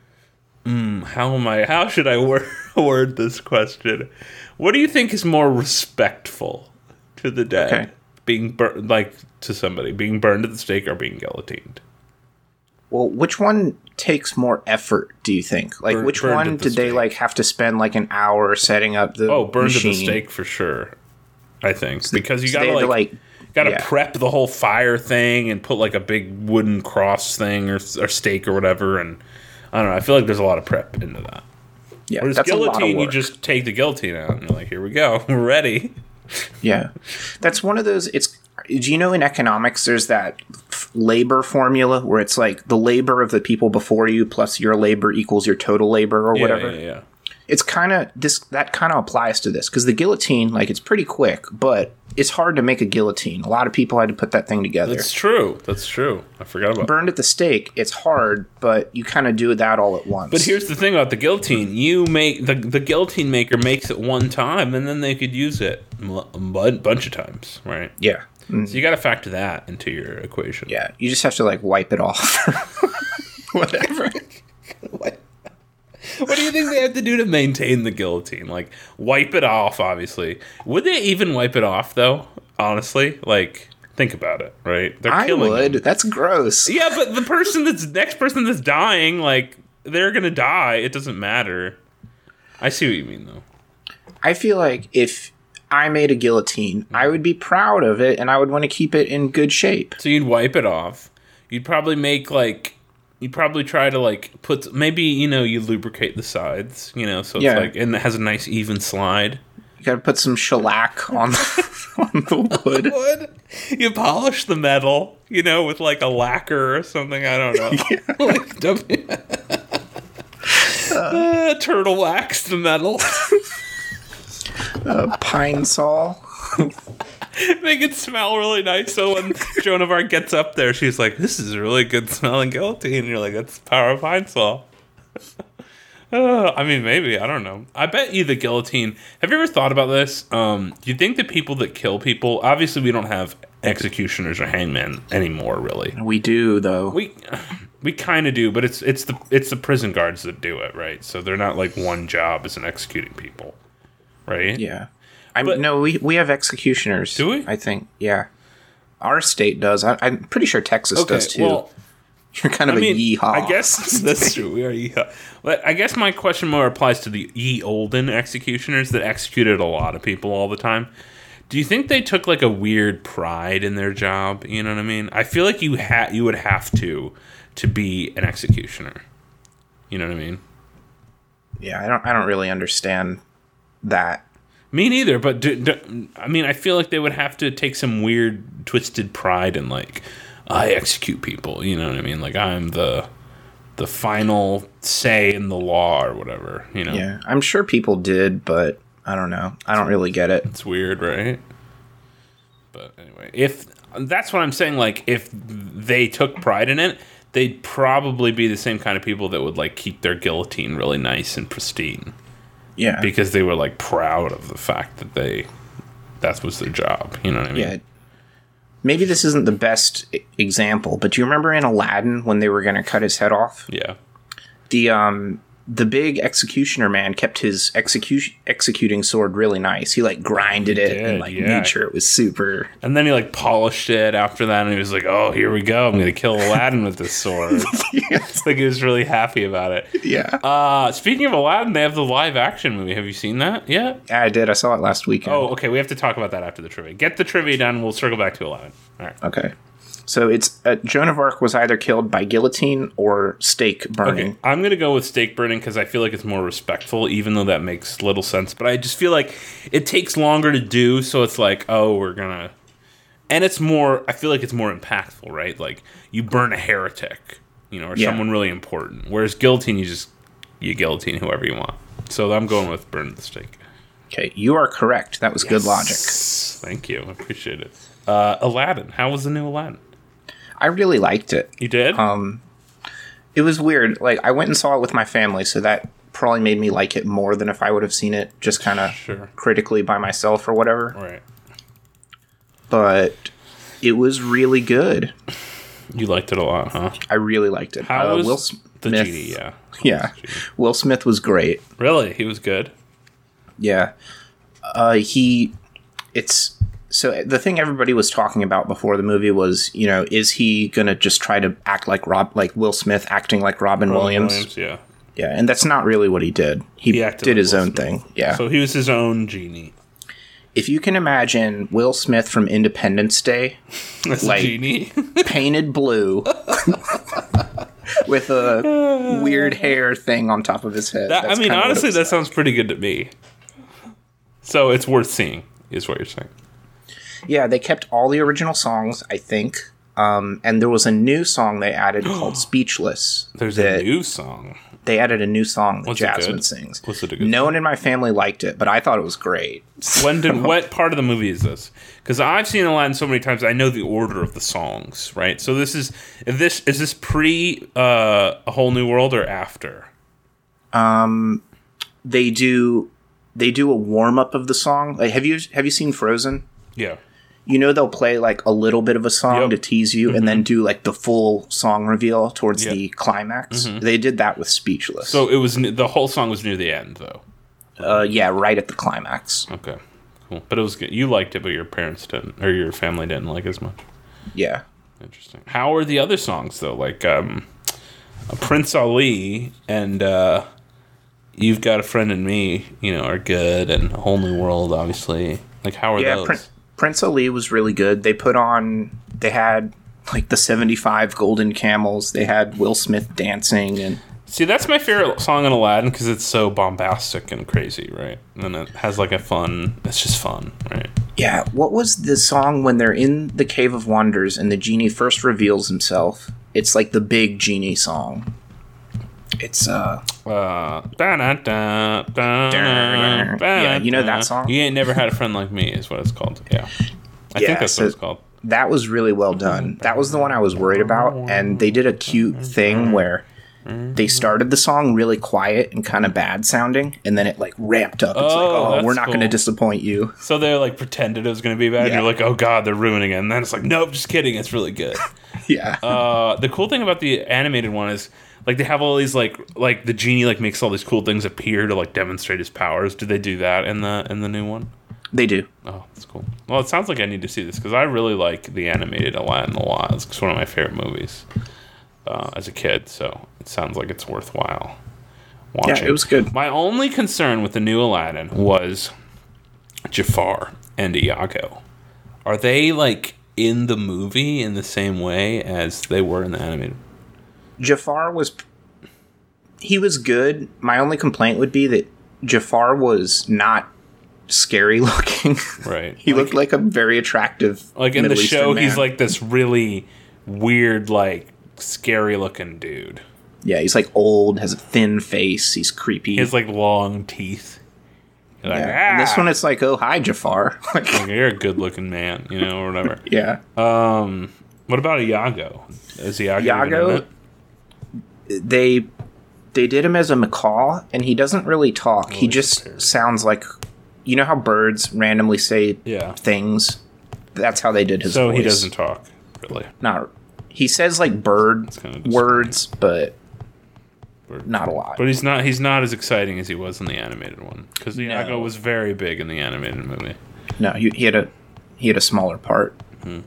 Mm, how am I... How should I word, word this question? What do you think is more respectful to the dead? Okay. Being burned, like, to somebody. Being burned at the stake or being guillotined? well, which one takes more effort, do you think? Like, Bur- which burned one at the did they, stake. like, have to spend, like, an hour setting up the Oh, burned machine? at the stake for sure. I think. Because you So they gotta, had like... to, like Got to yeah. prep the whole fire thing and put like a big wooden cross thing or, or stake or whatever. And I don't know. I feel like there's a lot of prep into that. Yeah, Whereas that's a lot of guillotine, you work. just take the guillotine out and you're like, here we go. We're ready. Yeah. That's one of those, it's, do you know in economics there's that f- labor formula where it's like the labor of the people before you plus your labor equals your total labor or Yeah, whatever? yeah, yeah. It's kind of, this, that kind of applies to this because the guillotine, like, it's pretty quick, but it's hard to make a guillotine. A lot of people had to put that thing together. That's true. That's true. I forgot about that. Burned at the stake, it's hard, but you kind of do that all at once. But here's the thing about the guillotine. You make the the guillotine maker makes it one time and then they could use it a bu- bunch of times, right? yeah. Mm, So you got to factor that into your equation. yeah. You just have to, like, wipe it off. Whatever. What? What do you think they have to do to maintain the guillotine? Like, wipe it off, obviously. Would they even wipe it off, though? Honestly? Like, think about it, right? They're I killing would. them. That's gross. Yeah, but the person that's, next person that's dying, like, they're gonna die. It doesn't matter. I see what you mean, though. I feel like if I made a guillotine, I would be proud of it and I would want to keep it in good shape. So you'd wipe it off. You'd probably make, like... You'd probably try to, like, put... Maybe, you know, you lubricate the sides, you know, so it's, Yeah. like... And it has a nice, even slide. You gotta put some shellac on the, on the wood. Wood. You polish the metal, you know, with like a lacquer or something. I don't know. Like, W- uh, Uh, turtle wax the metal. Uh, pine saw. Make it smell really nice. So when Joan of Arc gets up there, she's like, "This is a really good smelling guillotine." And you're like, "That's the power of pine saw." uh, I mean, maybe I don't know. I bet you the guillotine. Have you ever thought about this? Um, do you think the people that kill people? Obviously, we don't have executioners or hangmen anymore. Really, We do, though. we we kind of do, but it's it's the it's the prison guards that do it, right? So they're not like one job as in executing people, right? Yeah. I But- no, we we have executioners. Do we? I think. Yeah. Our state does. I, I'm pretty sure Texas does too. well. You're kind of I mean, a yeehaw. I guess that's true. We are yeehaw. But I guess my question more applies to the ye olden executioners that executed a lot of people all the time. Do you think they took like a weird pride in their job? You know what I mean? I feel like you had you would have to to be an executioner. You know what I mean? Yeah, I don't. I don't really understand that. Me neither. But do, do, I mean, I feel like they would have to take some weird, twisted pride in like, I execute people. You know what I mean? Like I'm the the final say in the law or whatever. You know? Yeah, I'm sure people did, but I don't know. I don't really get it. It's weird, right? But anyway, if that's what I'm saying, like if they took pride in it, they'd probably be the same kind of people that would like keep their guillotine really nice and pristine Yeah. because they were like proud of the fact that they that was their job. You know what I mean? Yeah. Maybe this isn't the best e- example, but do you remember in Aladdin when they were going to cut his head off? Yeah. The um the big executioner man kept his execu- executing sword really nice. He like grinded it did, and like yeah. made sure it was super. And then he like polished it after that, and he was like, "Oh, here we go! I'm gonna kill Aladdin with this sword." It's like he was really happy about it. Yeah. Uh, speaking of Aladdin, they have the live action movie. Have you seen that yet? Yeah, I did. I saw it last weekend. Oh, okay. We have to talk about that after the trivia. Get the trivia done. We'll circle back to Aladdin. All right. Okay. So it's uh, Joan of Arc was either killed by guillotine or stake burning. Okay. I'm gonna go with stake burning because I feel like it's more respectful, even though that makes little sense. But I just feel like it takes longer to do, so it's like, oh, we're gonna, and it's more. I feel like it's more impactful, right? Like you burn a heretic, you know, or Yeah. someone really important. Whereas guillotine, you just you guillotine whoever you want. So I'm going with burn the stake. Okay, you are correct. That was good logic. Thank you. I appreciate it. Uh, Aladdin. How was the new Aladdin? I really liked it. You did? Um, it was weird. Like I went and saw it with my family, so that probably made me like it more than if I would have seen it just kind of Sure. critically by myself or whatever. Right. But it was really good. You liked it a lot, huh? I really liked it. How Uh, was Will the Smith? genie? Yeah. Yeah, Will Smith was great. Really? He was good? Yeah, uh, he. It's so the thing everybody was talking about before the movie was, you know, is he gonna just try to act like Rob, like Will Smith acting like Robin, Williams? Yeah. Yeah, and that's not really what he did. He, He acted did like his Will own Smith. thing. Yeah. So he was his own genie. If you can imagine Will Smith from Independence Day, That's Like- a genie. painted blue, with a weird hair thing on top of his head. That, I That's mean, kinda what it honestly, was that like. sounds pretty good to me. So it's worth seeing, is what you're saying. Yeah, they kept all the original songs, I think. Um, and there was a new song they added called Speechless. There's that a new song. They added a new song that Was it Jasmine good? sings. Was it a good No one in my family liked it, but I thought it was great. When did what part of the movie is this? Because I've seen Aladdin so many times, I know the order of the songs, right? So this is is this is this pre uh, A Whole New World or after? They do they do a warm up of the song. Like, have you have you seen Frozen? Yeah. You know they'll play like a little bit of a song Yep. to tease you, and then do like the full song reveal towards Yep. the climax. They did that with Speechless. So it was ne- the whole song was near the end, though. uh, yeah, right at the climax. Okay, cool. But it was good. You liked it, but your parents didn't, or your family didn't like as much. Yeah. Interesting. How are the other songs though? Like um, Prince Ali and uh, You've Got a Friend in Me, you know, are good, and A Whole New World, obviously. Like, how are Yeah, those? Prin- Prince Ali was really good. They put on, they had like the seventy-five golden camels. They had Will Smith dancing, and See, that's my favorite song in Aladdin because it's so bombastic and crazy, right? And it has like a fun. It's just fun, right? yeah, what was the song when they're in the Cave of Wonders and the genie first reveals himself? It's like the big genie song. It's uh, Uh, da-da-da, da-da-da, yeah, you know that song? You ain't never had a friend like me is what it's called. Yeah, I Yeah, think that's so- what it's called. that was really well done. That was the one I was worried about, and they did a cute thing where they started the song really quiet and kind of bad sounding, and then it like ramped up. It's Oh, like, oh, that's we're not going to cool. disappoint you. So they like pretended it was going to be bad, and Yeah. you're like, oh god, they're ruining it. And then it's like, nope, just kidding. It's really good. Yeah. Uh, the cool thing about the animated one is like they have all these like like the genie like makes all these cool things appear to like demonstrate his powers. Do they do that in the in the new one? They do. Oh, that's cool. Well, it sounds like I need to see this because I really like the animated Aladdin a lot. It's one of my favorite movies uh, as a kid, so it sounds like it's worthwhile watching. Yeah, it was good. My only concern with the new Aladdin was Jafar and Iago. Are they like in the movie in the same way as they were in the animated? Jafar was he was good. My only complaint would be that Jafar was not scary looking. Right. He like, looked like a very attractive like in Middle the show Eastern he's man. like this really weird like scary looking dude. Yeah, he's like old, has a thin face, he's creepy. He has like long teeth. You're like, yeah. And this "Ah!" one it's like, oh hi Jafar. Like, Like, you're a good looking man, you know, or whatever. yeah. Um, what about Iago? Is Iago, Iago- even in it? They they did him as a macaw, and he doesn't really talk. he he's just prepared. sounds like, you know how birds randomly say Yeah. things? That's how they did his So voice. he doesn't talk, really. Not he says like bird kinda words, but Bird. not a lot. But he's not he's not as exciting as he was in the animated one. Because Iago No. was very big in the animated movie. No, he, he had a he had a smaller part.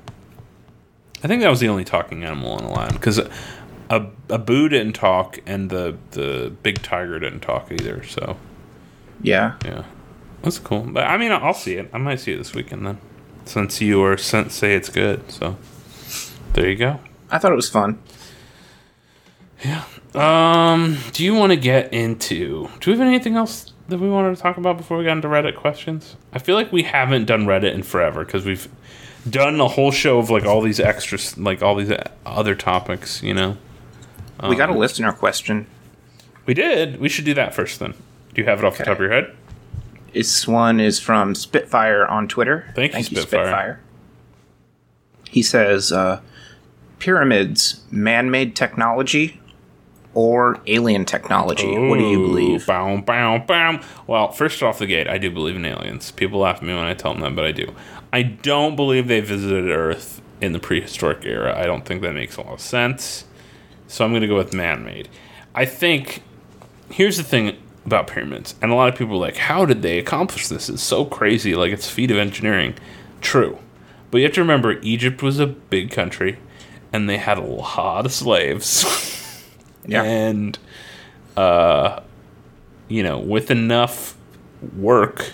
I think that was the only talking animal in Aladdin. Because a, a Boo didn't talk, and the, the big tiger didn't talk either, so... Yeah. Yeah, that's cool. But I mean, I'll see it. I might see it this weekend then, since you or since say it's good. So there you go. I thought it was fun. Yeah. Um. Do you want to get into? Do we have anything else that we wanted to talk about before we got into Reddit questions? I feel like we haven't done Reddit in forever because we've done a whole show of like all these extras, like all these other topics. You know. we got a Um, listener question. We did. We should do that first then. Do you have it off the Okay. top of your head? This one is from Spitfire on Twitter. Thank you, Spitfire. He says, uh, pyramids, man-made technology or alien technology? What do you Ooh, believe? Bow, bow, bow. Well, first off the gate, I do believe in aliens. People laugh at me when I tell them that, but I do. I don't believe they visited Earth in the prehistoric era. I don't think that makes a lot of sense. So I'm going to go with man-made. I think, here's the thing about pyramids, and a lot of people are like, how did they accomplish this? It's so crazy, like it's a feat of engineering. True. But you have to remember, Egypt was a big country, and they had a lot of slaves. Yeah. And, uh, you know, with enough work,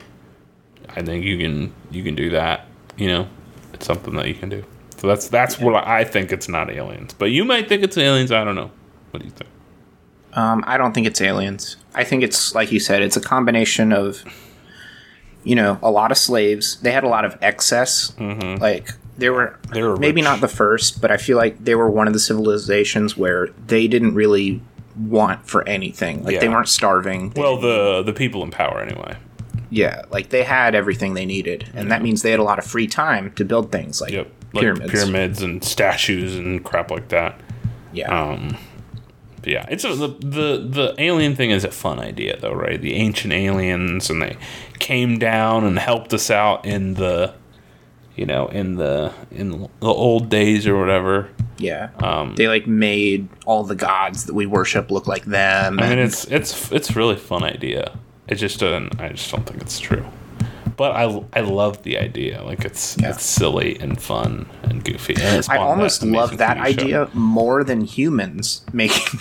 I think you can you can do that. You know, it's something that you can do. So that's that's what I think. It's not aliens, but you might think it's aliens. I don't know. What do you think? Um, I don't think it's aliens. I think it's, like you said, it's a combination of, you know, a lot of slaves. They had a lot of excess. Mm-hmm. Like, they were, They were maybe rich. not the first, but I feel like they were one of the civilizations where they didn't really want for anything. Like, they Yeah. weren't starving. They- Well, the the people in power, anyway. yeah, like, they had everything they needed. And that means they had a lot of free time to build things like Yep, like pyramids. pyramids and statues and crap like that. Yeah. Um, but yeah, it's a, the the the alien thing is a fun idea, though, right? The ancient aliens, and they came down and helped us out in the, you know, in the in the old days or whatever. yeah. Um, They, like, made all the gods that we worship look like them. I mean, and- it's it's it's a really fun idea. It just doesn't. I just don't think it's true. But I, I love the idea. Like it's Yeah. it's silly and fun and goofy. And it's I spawned almost that love amazing that T V show. idea more than humans making.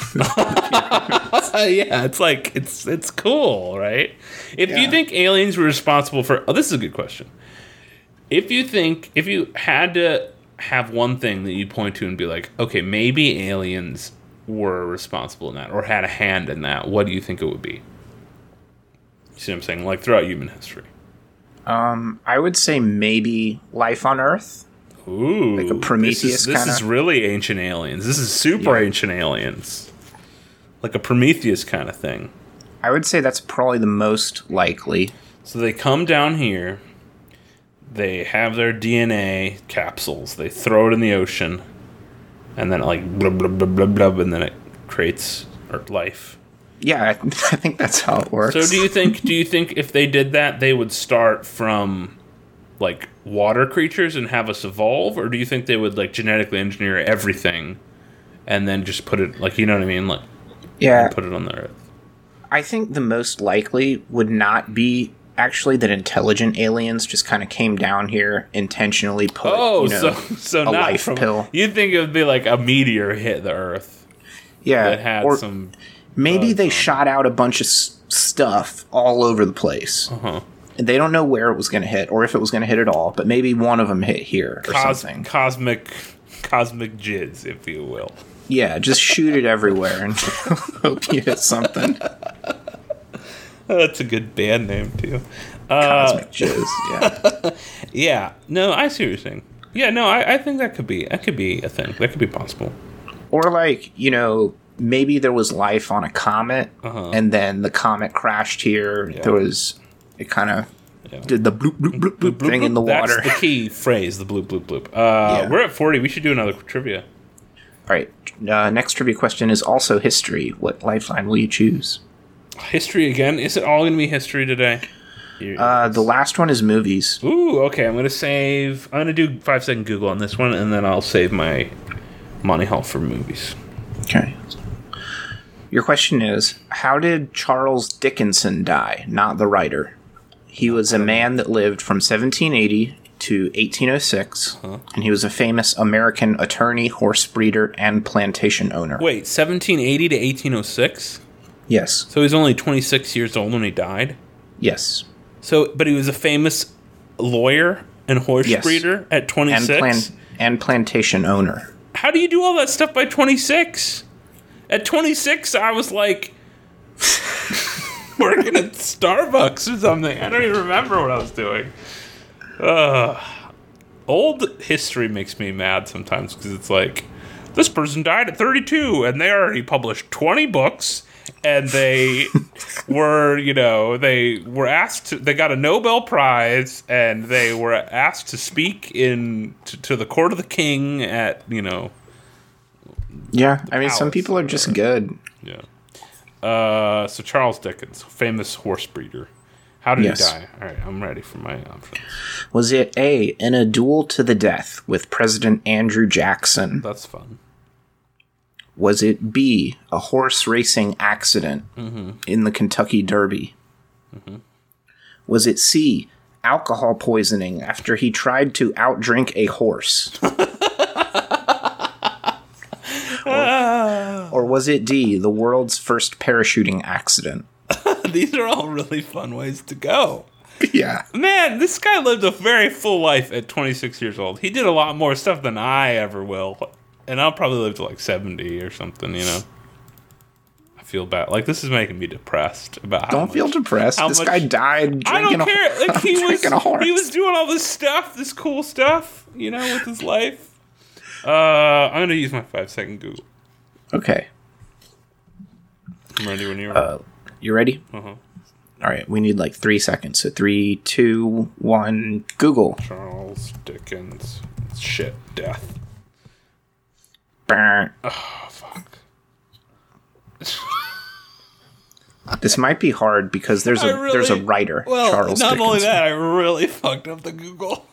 Yeah, it's like it's it's cool, right? If you Yeah. think aliens were responsible for, oh, this is a good question. If you think if you had to have one thing that you point to and be like, okay, maybe aliens were responsible in that or had a hand in that, what do you think it would be? You see what I'm saying? Like throughout human history. um, I would say maybe life on Earth. Ooh, Like a Prometheus This is, this kinda? is really ancient aliens. This is super Yeah. ancient aliens. like a Prometheus kind of thing. I would say that's probably the most likely. So they come down here, they have their D N A capsules, they throw it in the ocean, and then it like blub blub blub blub blub, and then it creates life. Yeah, I, I think that's how it works. So do you think do you think if they did that, they would start from like water creatures and have us evolve, or do you think they would like genetically engineer everything and then just put it like, you know what I mean, like yeah, put it on the Earth? I think the most likely would not be actually that intelligent aliens just kind of came down here intentionally put Oh, you know, so so a not life from, pill. You'd think it would be like a meteor hit the Earth Yeah, that had or some. maybe bugs they on it. shot out a bunch of s- stuff all over the place. Uh-huh. And they don't know where it was going to hit or if it was going to hit at all, but maybe one of them hit here or Cos- something. cosmic cosmic jizz, if you will. Yeah, just shoot it everywhere and hope you hit something. That's a good band name too. Uh, Cosmic jizz, yeah. yeah, no, I see what you're saying. Yeah, no, I, I think that could be that could be a thing. That could be possible. Or like, you know, maybe there was life on a comet Uh-huh. and then the comet crashed here. Yeah. There was, it kind of Yeah. did the bloop, bloop, bloop, bloop, Bloop, thing bloop, in the water. That's the key phrase, the bloop, bloop, bloop. Uh, Yeah. We're at forty. We should do another trivia. All right. Uh, next trivia question is also history. What lifeline will you choose? History again? Is it all going to be history today? You- Uh, the last one is movies. Ooh, okay. I'm going to save. I'm going to do five second Google on this one, and then I'll save my Monty Hall for movies. Okay. Your question is, how did Charles Dickinson die? Not the writer. He was a man that lived from seventeen eighty to eighteen oh six, Huh. and he was a famous American attorney, horse breeder, and plantation owner. Wait, seventeen eighty to eighteen oh six? Yes. So he's only twenty-six years old when he died? Yes. So, but he was a famous lawyer and horse Yes. breeder at And, twenty-six? plan- and plantation owner. How do you do all that stuff by twenty-six? At twenty-six, I was like working at Starbucks or something. I don't even remember what I was doing. Uh, old history makes me mad sometimes because it's like, this person died at thirty-two and they already published twenty books and they were, you know, they were asked to, they got a Nobel Prize and they were asked to speak in to, to the court of the king at, you know, Yeah, I mean, some Palace. people are just good. yeah. Uh, so Charles Dickens, famous horse breeder. How did Yes. he die? All right, I'm ready for my options. Was it A, in a duel to the death with President Andrew Jackson? That's fun. Was it B, a horse racing accident in the Kentucky Derby? Was it C, alcohol poisoning after he tried to outdrink a horse? or, or was it D, the world's first parachuting accident? These are all really fun ways to go. Yeah. Man, this guy lived a very full life at twenty-six years old. He did a lot more stuff than I ever will. And I'll probably live to like seventy or something, you know? I feel bad. Like, this is making me depressed about how Don't much- feel depressed. how This much- guy died I drinking, don't care. A, Like, he was, drinking a horse. he was doing all this stuff, this cool stuff, you know, with his life. Uh, I'm going to use my five second Google. Okay. I'm ready when you're Uh, you ready? uh-huh. All right. We need like three seconds. So three, two, one, Google. Charles Dickens. Shit. Death. Brr. Oh, fuck. This might be hard because there's a I really- there's a writer, Well, Charles not Dickinson. only that, I really fucked up the Google.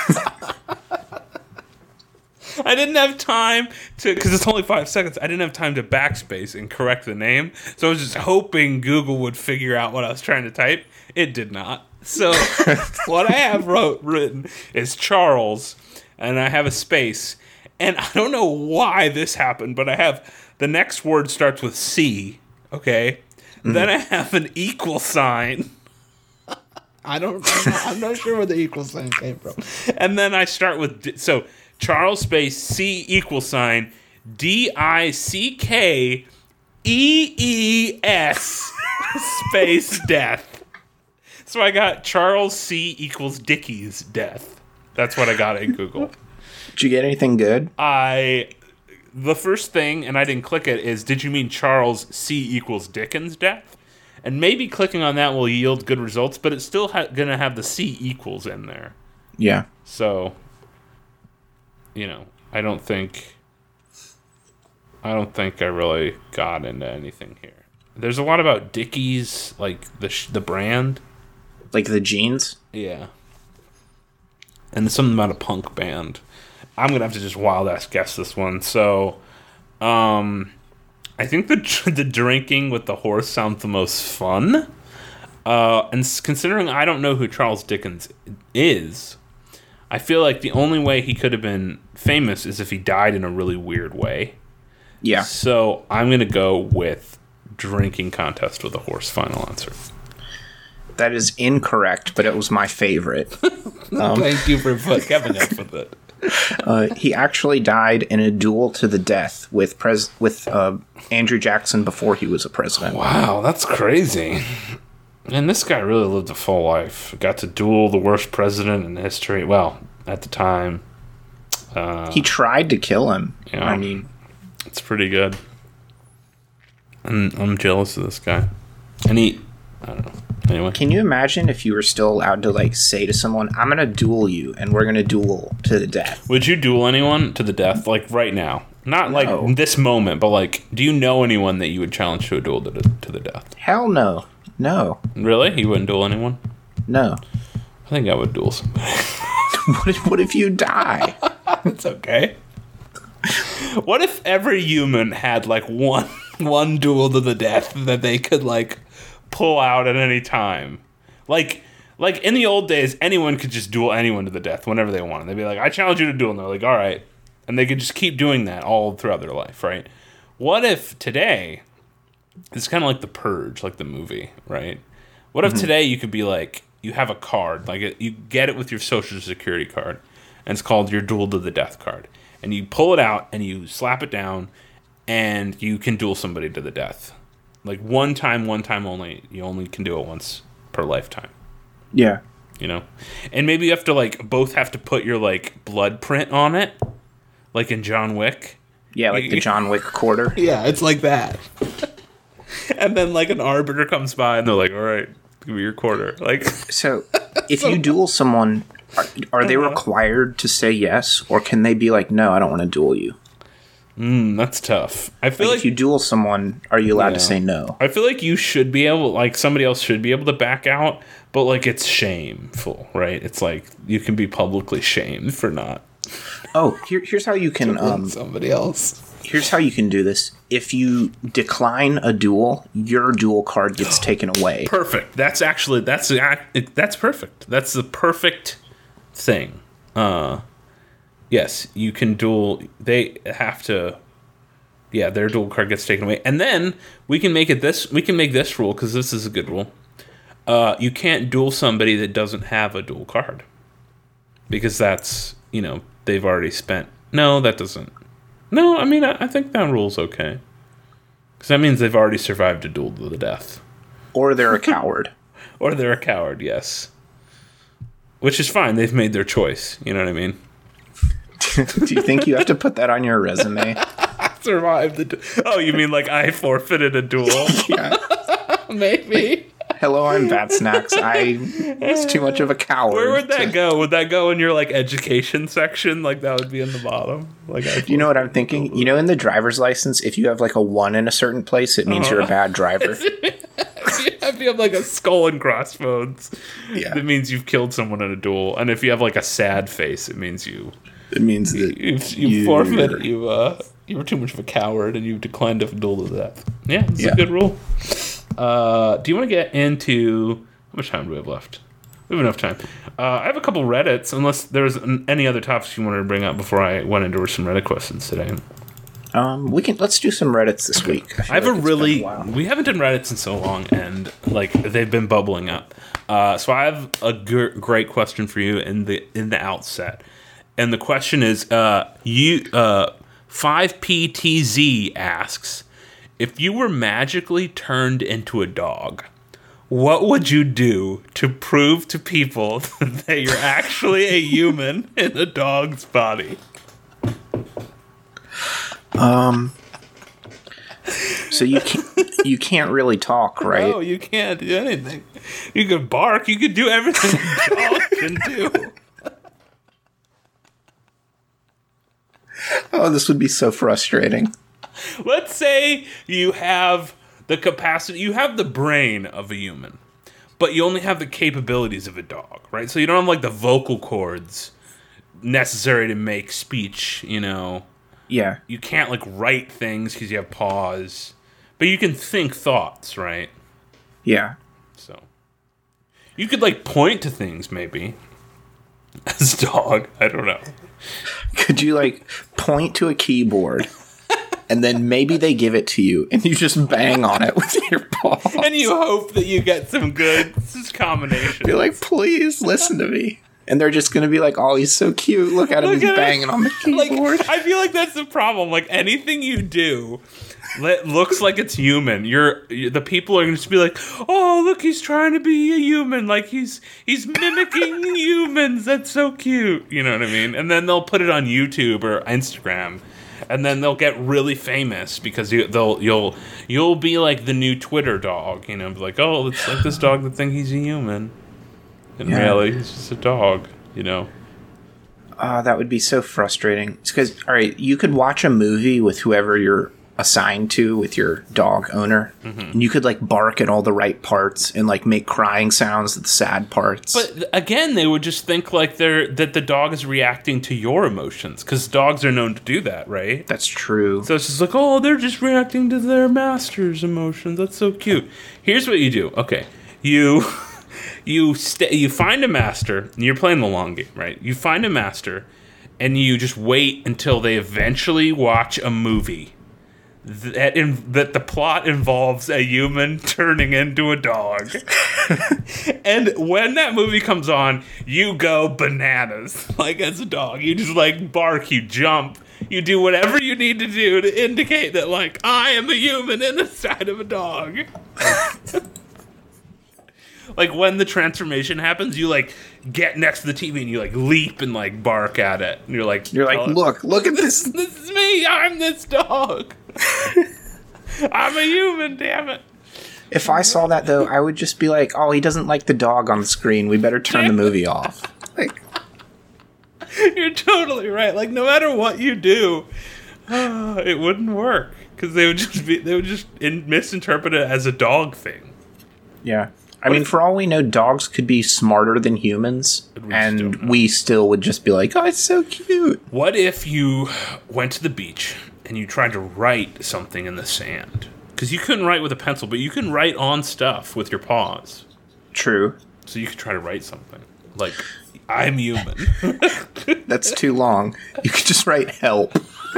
I didn't have time to, because it's only five seconds, I didn't have time to backspace and correct the name. So I was just hoping Google would figure out what I was trying to type. It did not. So what I have wrote written is Charles, and I have a space. And I don't know why this happened, but I have the next word starts with C, okay? Mm-hmm. Then I have an equal sign. I don't. I'm not, I'm not sure where the equal sign came from. And then I start with, D- so Charles space C equal sign D I C K E E S space death. So I got Charles C equals Dickie's death. That's what I got in Google. Did you get anything good? I the first thing, and I didn't click it, is did you mean Charles C equals Dickens death? And maybe clicking on that will yield good results, but it's still ha- going to have the C equals in there. Yeah. So, you know, I don't think, I don't think I really got into anything here. There's a lot about Dickies, like the sh- the brand. Like the jeans? Yeah. And something about a punk band. I'm going to have to just wild ass guess this one. So, um, I think the the drinking with the horse sounds the most fun. Uh, and considering I don't know who Charles Dickens is, I feel like the only way he could have been famous is if he died in a really weird way. Yeah. So I'm going to go with drinking contest with a horse. Final answer. That is incorrect, but it was my favorite. Um, Thank you for coming up with it. Uh, he actually died in a duel to the death with pres- with uh, Andrew Jackson before he was a president. Wow, that's crazy. And this guy really lived a full life. Got to duel the worst president in history. Well, at the time. Uh, he tried to kill him. Yeah, I mean, it's pretty good. I'm, I'm jealous of this guy. And he, I don't know. Anyway. Can you imagine if you were still allowed to, like, say to someone, I'm going to duel you, and we're going to duel to the death? Would you duel anyone to the death, like, right now? Not, No. like, this moment, but, like, do you know anyone that you would challenge to a duel to the, to the death? Hell no. No. Really? You wouldn't duel anyone? No. I think I would duel somebody. what, if, what if you die? It's okay. What if every human had, like, one one duel to the death that they could, like, pull out at any time? Like, like in the old days, anyone could just duel anyone to the death whenever they wanted. They'd be like, I challenge you to duel. And they're like, all right. And they could just keep doing that all throughout their life, right? What if today, it's kind of like The Purge, like the movie, right? What if mm-hmm. today you could be like, you have a card, like it, you get it with your social security card, and it's called your duel to the death card. And you pull it out and you slap it down, and you can duel somebody to the death. Like one time, one time only. You only can do it once per lifetime. Yeah. You know? And maybe you have to, like, both have to put your, like, blood print on it. Like in John Wick. Yeah, like the John Wick quarter. Yeah, it's like that. And then, like, an arbiter comes by and they're like, all right, give me your quarter. Like, so, if so, you duel someone, are, are they required to say yes? Or can they be like, no, I don't want to duel you? Mm, that's tough. I feel like, like if you duel someone, are you allowed yeah. to say no? I feel like you should be able, like somebody else should be able to back out, but like it's shameful, right? It's like you can be publicly shamed for not. Oh, here, here's how you can um, somebody else. Here's how you can do this. If you decline a duel, your duel card gets taken away. Perfect. That's actually that's that's perfect. That's the perfect thing. Uh Yes, you can duel. They have to. Yeah, their duel card gets taken away, and then we can make it this. We can make this rule because this is a good rule. Uh, you can't duel somebody that doesn't have a duel card, because that's, you know, they've already spent. No, that doesn't. No, I mean I, I think that rule's okay, because that means they've already survived a duel to the death, or they're a coward, or they're a coward. Yes, which is fine. They've made their choice. You know what I mean? Do you think you have to put that on your resume? Survived the du- Oh, you mean like I forfeited a duel? Yeah. Maybe. Hello, I'm Bat Snacks. I was too much of a coward. Where would that to... go? Would that go in your like education section? Like that would be in the bottom. Like, I you know what I'm thinking? You know, in the driver's license, if you have like a one in a certain place, it means uh-huh. you're a bad driver. If you have like a skull and crossbones, yeah, it means you've killed someone in a duel. And if you have like a sad face, it means you. It means that you, you, you forfeit. You uh, you were too much of a coward, and you declined to duel to death. Yeah, it's yeah. a good rule. Uh, do you want to get into how much time do we have left? We have enough time. Uh, I have a couple Reddits, unless there's any other topics you wanted to bring up before I went into some Reddit questions today. Um, we can let's do some Reddits this week. I, I have like a really a we haven't done Reddits in so long, and like they've been bubbling up. Uh, so I have a g- great question for you in the in the outset. And the question is, uh, you uh, five P T Z asks, if you were magically turned into a dog, what would you do to prove to people that you're actually a human in a dog's body? So you can't you can't really talk, right? No, you can't do anything. You could bark. You could do everything a dog can do. Oh, this would be so frustrating. Let's say you have the capacity, you have the brain of a human, but you only have the capabilities of a dog, right? So you don't have like the vocal cords necessary to make speech, you know. Yeah. You can't like write things because you have paws, but you can think thoughts, right? Yeah. So you could like point to things maybe as a dog. I don't know. Could you like point to a keyboard and then maybe they give it to you and you just bang on it with your paw? And you hope that you get some good combination. Be like, please listen to me. And they're just going to be like, oh, he's so cute. Look at him. Look He's at banging it. on the keyboard. Like, I feel like that's the problem. Like, anything you do that looks like it's human, you're, you're the people are going to be like, oh, look, he's trying to be a human. Like, he's he's mimicking humans. That's so cute. You know what I mean? And then they'll put it on YouTube or Instagram. And then they'll get really famous because you, they'll you'll you'll be like the new Twitter dog. You know, be like, oh, it's like this dog that thinks he's a human. In Yeah. reality, he's just a dog, you know? Oh, that would be so frustrating. It's because, all right, you could watch a movie with whoever you're assigned to, with your dog owner, Mm-hmm. and you could, like, bark at all the right parts and, like, make crying sounds at the sad parts. But again, they would just think like they're that the dog is reacting to your emotions because dogs are known to do that, right? That's true. So it's just like, oh, they're just reacting to their master's emotions. That's so cute. Here's what you do. Okay, you you st- you find a master. And you're playing the long game, right? You find a master, and you just wait until they eventually watch a movie that in, that the plot involves a human turning into a dog. And when that movie comes on, you go bananas. Like, as a dog, you just like bark, you jump, you do whatever you need to do to indicate that, like, I am a human inside of a dog. Like, when the transformation happens, you like get next to the T V and you like leap and like bark at it. And you're like, You're like, "Tell it, look, look at this. this is me. I'm this dog. I'm a human, damn it. If I saw that, though, I would just be like, oh, he doesn't like the dog on the screen. We better turn the movie off. Like, You're totally right. Like, no matter what you do, uh, it wouldn't work because they would just be they would just in, misinterpret it as a dog thing. yeah. I mean, for all we know, dogs could be smarter than humans, But we still and know. we still would just be like, oh, it's so cute. What if you went to the beach and you tried to write something in the sand? Because you couldn't write with a pencil, but you can write on stuff with your paws. True. So you could try to write something like, I'm human. That's too long. You could just write help.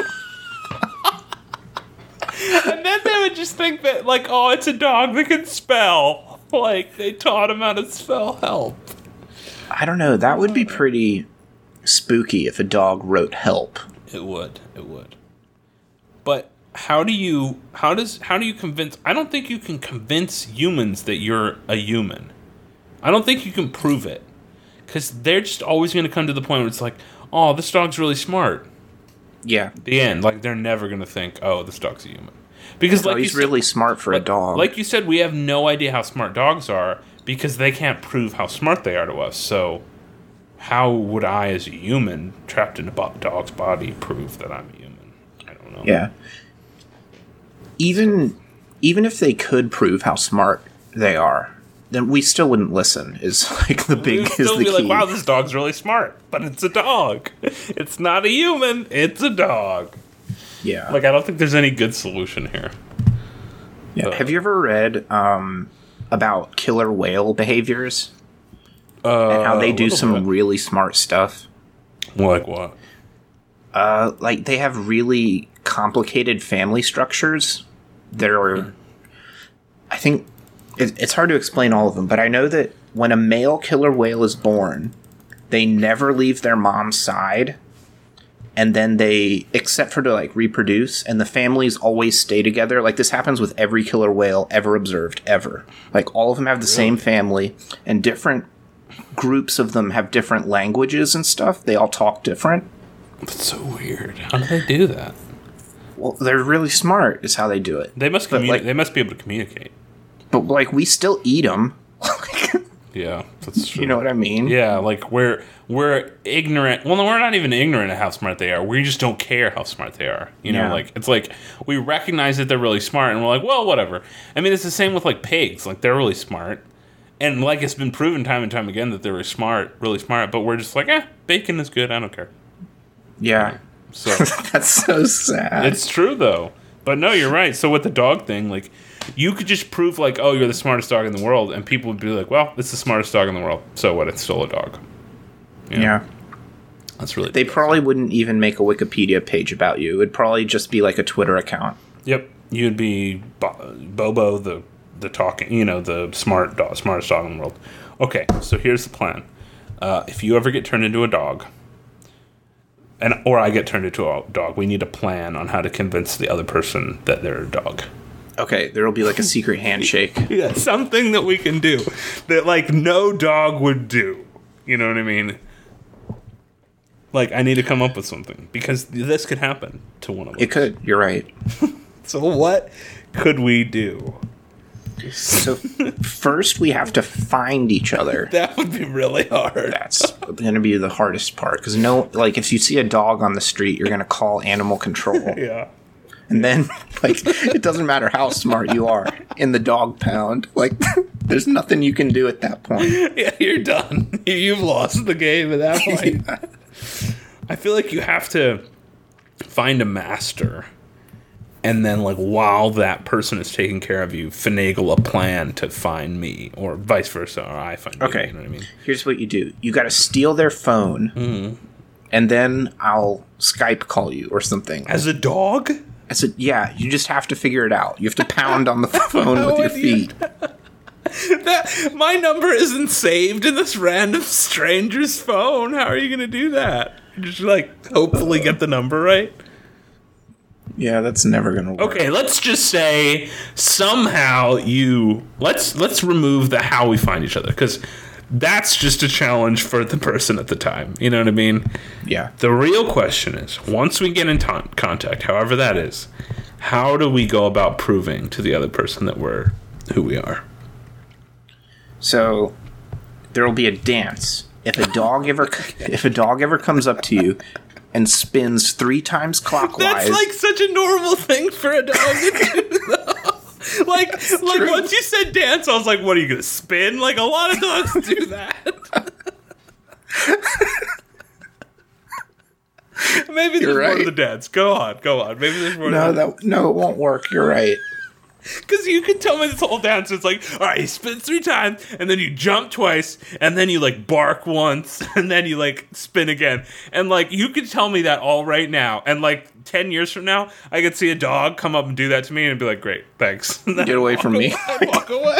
And then they would just think that, like, oh, it's a dog that can spell. Like, they taught him how to spell help. I don't know. That would be pretty spooky if a dog wrote help. It would. It would. But how do you how does how do you convince I don't think you can convince humans that you're a human. I don't think you can prove it. Cuz they're just always going to come to the point where it's like, "Oh, this dog's really smart." Yeah. The end. Like, they're never going to think, "Oh, this dog's a human." Because Oh, like he's you said- really smart for a dog. Like you said, we have no idea how smart dogs are because they can't prove how smart they are to us. So how would I, as a human trapped in a bo- dog's body, prove that I'm a human? I don't know. Yeah. Even even if they could prove how smart they are, then we still wouldn't listen. Is like the We big would is still the be key. like, wow, this dog's really smart, but it's a dog. It's not a human. It's a dog. Yeah. Like, I don't think there's any good solution here. yeah. Have you ever read um, about killer whale behaviors Uh, and how they do little some bit. really smart stuff? Like what? Uh, like they have really complicated family structures that are. I think it, it's hard to explain all of them, but I know that when a male killer whale is born, they never leave their mom's side, and then they, except for to like reproduce, and the families always stay together. Like this happens with every killer whale ever observed, ever. Like all of them have the same family, and different groups of them have different languages and stuff. They all talk different. That's so weird. How do they do that? Well, they're really smart. Is how they do it. They must But, communi- like- They must be able to communicate. But like, we still eat them. Yeah, that's true. You know what I mean? Yeah, like we're we're ignorant. Well, no, we're not even ignorant of how smart they are. We just don't care how smart they are. You know, Yeah. like it's like we recognize that they're really smart, and we're like, well, whatever. I mean, it's the same with like pigs. Like they're really smart, and like it's been proven time and time again that they're really smart, really smart. But we're just like, eh, bacon is good. I don't care. Yeah. So That's so sad. it's true though. But no, you're right. So with the dog thing, like you could just prove like, oh, you're the smartest dog in the world, and people would be like, well, it's the smartest dog in the world. So what? It's still a dog. You know? Yeah. That's really They probably wouldn't even make a Wikipedia page about you. It would probably just be like a Twitter account. Yep, you'd be Bo- Bobo, the the talking, you know, the smart dog, smartest dog in the world. Okay, so here's the plan. Uh, if you ever get turned into a dog, and or I get turned into a dog, we need a plan on how to convince the other person that they're a dog. Okay, there'll be like a secret handshake. Yeah, something that we can do that like no dog would do. You know what I mean? Like I need to come up with something because this could happen to one of us. It could. You're right. So what could we do? So first we have to find each other. That would be really hard. That's going to be the hardest part because no, like if you see a dog on the street, you're going to call animal control. Yeah. And then, like, it doesn't matter how smart you are in the dog pound. Like, there's nothing you can do at that point. Yeah, you're done. You've lost the game at that point. Yeah. I feel like you have to find a master, and then, like, while that person is taking care of you, finagle a plan to find me, or vice versa, or I find you. Okay. You know what I mean? Here's what you do. You got to steal their phone, Mm-hmm. and then I'll Skype call you or something. As a dog? I said, yeah, you just have to figure it out. You have to pound on the phone with your would you- feet. That my number isn't saved in this random stranger's phone. How are you going to do that? Just, like, hopefully get the number right? Yeah, that's never going to work. Okay, let's just say somehow you let's let's remove the how we find each other because that's just a challenge for the person at the time. You know what I mean? Yeah. The real question is, once we get in t- contact, however that is, how do we go about proving to the other person that we're who we are? So there will be a dance. If a dog ever if a dog ever comes up to you and spins three times clockwise, That's like such a normal thing for a dog to do. though. Like, like true. once you said dance, I was like, "What are you gonna spin?" Like a lot of dogs do that. Maybe there's You're more right. to the dance. Go on, go on. Maybe there's more. no, to the that no, it won't work. You're right. Because you can tell me this whole dance. It's like, all right, you spin three times, and then you jump twice, and then you like bark once, and then you like spin again, and like you could tell me that all right now, and like ten years from now, I could see a dog come up and do that to me, and be like, great, thanks. And then Get away I'd from walk me. away- I'd walk away.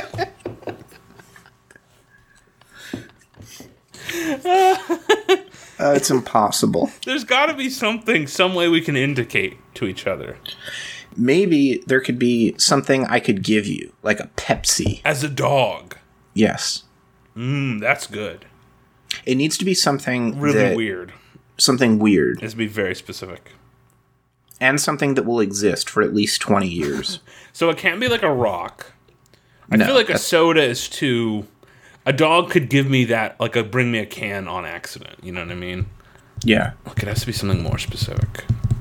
Uh, it's impossible. There's got to be something, some way we can indicate to each other Maybe there could be something I could give you, like a Pepsi. as a dog. Yes. Mm, that's good. It needs to be something Really that, weird. something weird, It has to be very specific. and something that will exist for at least twenty years. So it can't be like a rock. I No, feel like a that's- soda is too. A dog could give me that, like a bring me a can on accident. You know what I mean? Yeah. Like it has to be something more specific.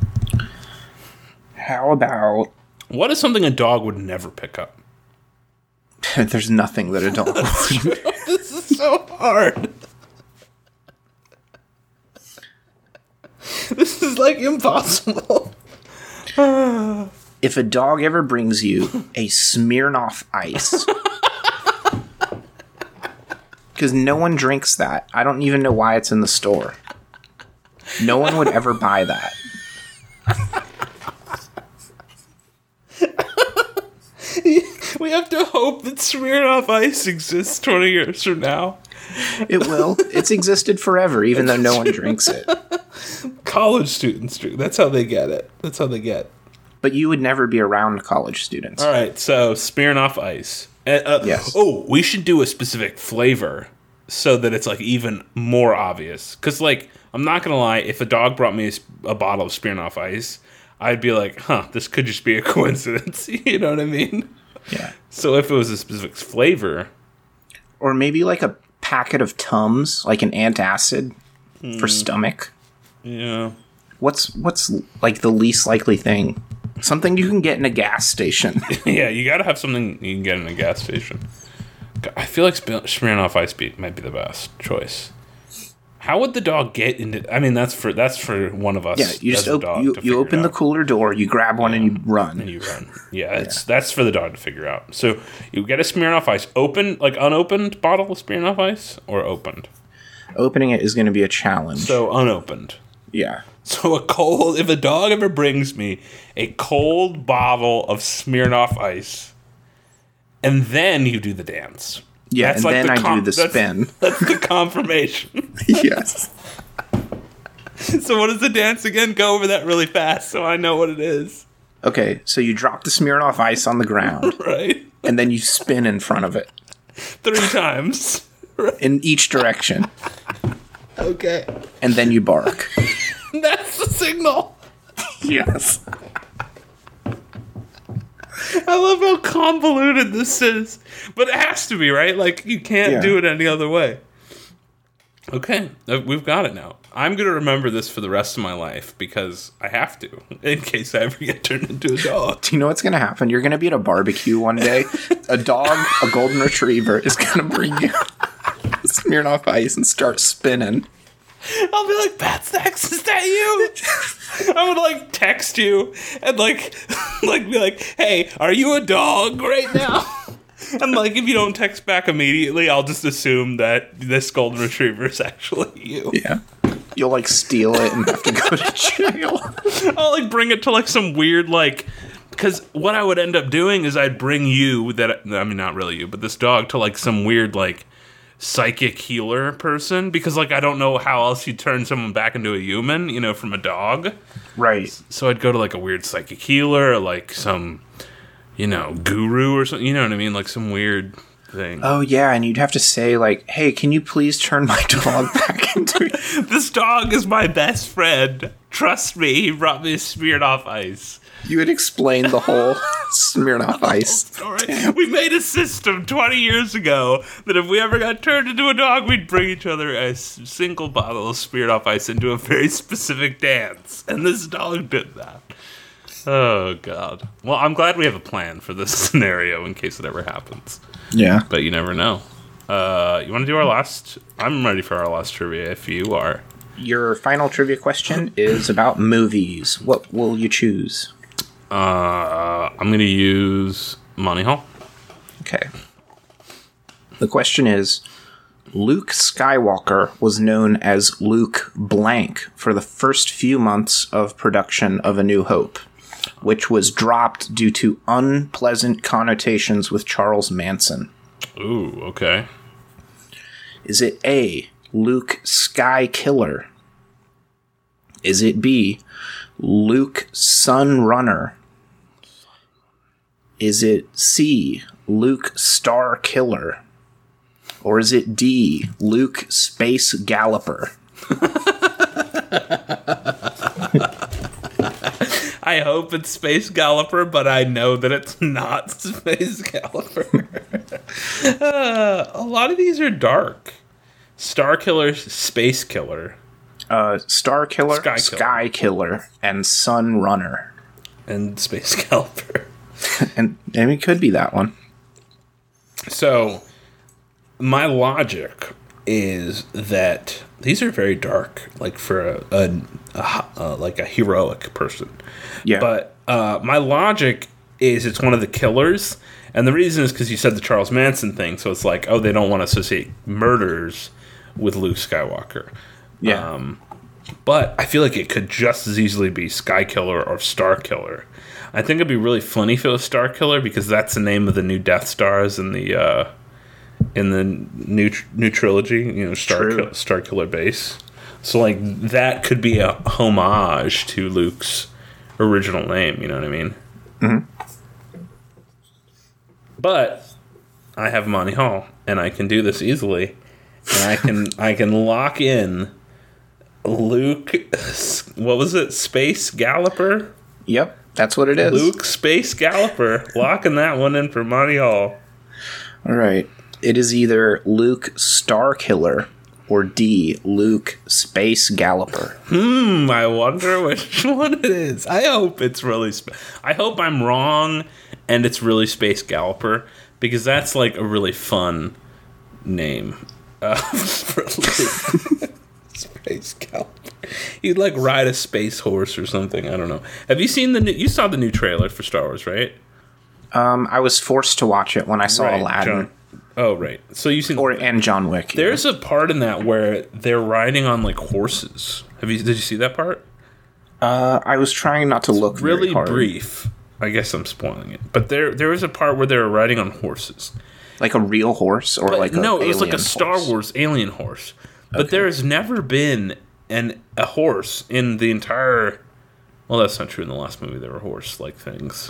How about What is something a dog would never pick up? there's nothing that a dog would. This is so hard. This is like impossible. If a dog ever brings you a Smirnoff Ice, because no one drinks that. I don't even know why it's in the store. No one would ever buy that. We have to hope that Smirnoff Ice exists twenty years from now. It will. It's existed forever, even though no one drinks it. College students do. That's how they get it. That's how they get. But you would never be around college students. All right, so Smirnoff Ice. Uh, uh, Yes. Oh, we should do a specific flavor so that it's like even more obvious. Because like, I'm not gonna lie, if a dog brought me a, s- a bottle of Smirnoff Ice, I'd be like, huh, this could just be a coincidence. You know what I mean? Yeah. So if it was a specific flavor, or maybe like a packet of Tums, like an antacid mm. for stomach. Yeah. What's what's like the least likely thing? Something you can get in a gas station. Yeah, you got to have something you can get in a gas station. I feel like Smirnoff Ice Beat might be the best choice. How would the dog get into? I mean, that's for that's for one of us. Yeah, you just op- you, you open the cooler door, you grab one, yeah. and you run. And you run. Yeah, it's yeah. that's for the dog to figure out. So you get a Smirnoff Ice, open like unopened bottle of Smirnoff Ice, or opened. Opening it is going to be a challenge. So unopened. Yeah. So a cold. If a dog ever brings me a cold bottle of Smirnoff Ice, and then you do the dance. Yeah, that's and like then the I com- do the spin. That's, that's the confirmation. Yes. So what is the dance again? Go over that really fast so I know what it is. Okay, so you drop the Smirnoff Ice on the ground. Right. And then you spin in front of it. Three times. Right. In each direction. Okay. And then you bark. That's the signal. Yes. I love how convoluted this is. But it has to be, right? Like, you can't yeah. do it any other way. Okay, we've got it now. I'm going to remember this for the rest of my life because I have to, in case I ever get turned into a dog. Do you know what's going to happen? You're going to be at a barbecue one day. A dog, a golden retriever, is going to bring you Smirnoff Ice and start spinning. I'll be like, Pat Stacks, is that you? I'm gonna like text you and like, like be like, hey, are you a dog right now? And like, if you don't text back immediately, I'll just assume that this golden retriever is actually you. Yeah. You'll like steal it and have to go to jail. I'll like bring it to like some weird like, because what I would end up doing is I'd bring you that I mean not really you, but this dog to like some weird like psychic healer person because like I don't know how else you turn someone back into a human, you know, from a dog. Right. So I'd go to like a weird psychic healer or like some, you know, guru or something, you know what I mean? Like some weird thing. Oh yeah, and you'd have to say like, hey, can you please turn my dog back into This dog is my best friend. Trust me, he brought me a Smirnoff Ice. You would explain the whole Smirnoff Ice story. We made a system twenty years ago that if we ever got turned into a dog, we'd bring each other a single bottle of Smirnoff Ice and do a very specific dance. And this dog did that. Oh, God. Well, I'm glad we have a plan for this scenario in case it ever happens. Yeah. But you never know. Uh, you want to do our last? I'm ready for our last trivia if you are. Your final trivia question is about movies. What will you choose? Uh, I'm going to use Monty Hall. Okay. The question is, Luke Skywalker was known as Luke Blank for the first few months of production of A New Hope, which was dropped due to unpleasant connotations with Charles Manson. Ooh, okay. Is it A, Luke Sky Killer? Is it B, Luke Sun Runner? Is it C, Luke Star Killer? Or is it D, Luke Space Galloper? I hope it's Space Galloper, but I know that it's not Space Galloper. uh, a lot of these are dark. Star Killer, Space Killer. Uh, Star Killer, Sky Killer. Sky Killer, and Sun Runner. And Space Galloper. and, and it could be that one. So, my logic is that these are very dark, like for a, a, a, a like a heroic person. Yeah. But uh, my logic is it's one of the killers, and the reason is because you said the Charles Manson thing. So it's like, oh, they don't want to associate murders with Luke Skywalker. Yeah. Um, but I feel like it could just as easily be Sky Killer or Star Killer. I think it'd be really funny if it was Star Killer because that's the name of the new Death Stars in the uh, in the new new trilogy. You know, Star Kill, Star Killer base. So like that could be a homage to Luke's original name. You know what I mean? Mm-hmm. But I have Monty Hall, and I can do this easily, and I can I can lock in Luke. What was it? Space Galloper. Yep, that's what it is. Luke Space Galloper. Locking that one in for Monty Hall. All right. It is either Luke Starkiller or D, Luke Space Galloper. Hmm, I wonder which one it is. I hope it's really... Sp- I hope I'm wrong and it's really Space Galloper, because that's like a really fun name. Uh, for Luke. Space Galloper. You'd like ride a space horse or something. I don't know. Have you seen the new... You saw the new trailer for Star Wars, right? Um, I was forced to watch it when I saw Right, Aladdin. John. Oh, right. So you seen... Or, and John Wick. yeah. There's a part in that where they're riding on like horses. Have you? Did you see that part? Uh, I was trying not to look very Really hard. brief. I guess I'm spoiling it. But there, there was a part where they were riding on horses. Like a real horse, or But like a no, it was like a alien Star horse? Wars alien horse. But there has never been an a horse in the entire. Well, that's not true. In the last movie, there were horse-like things.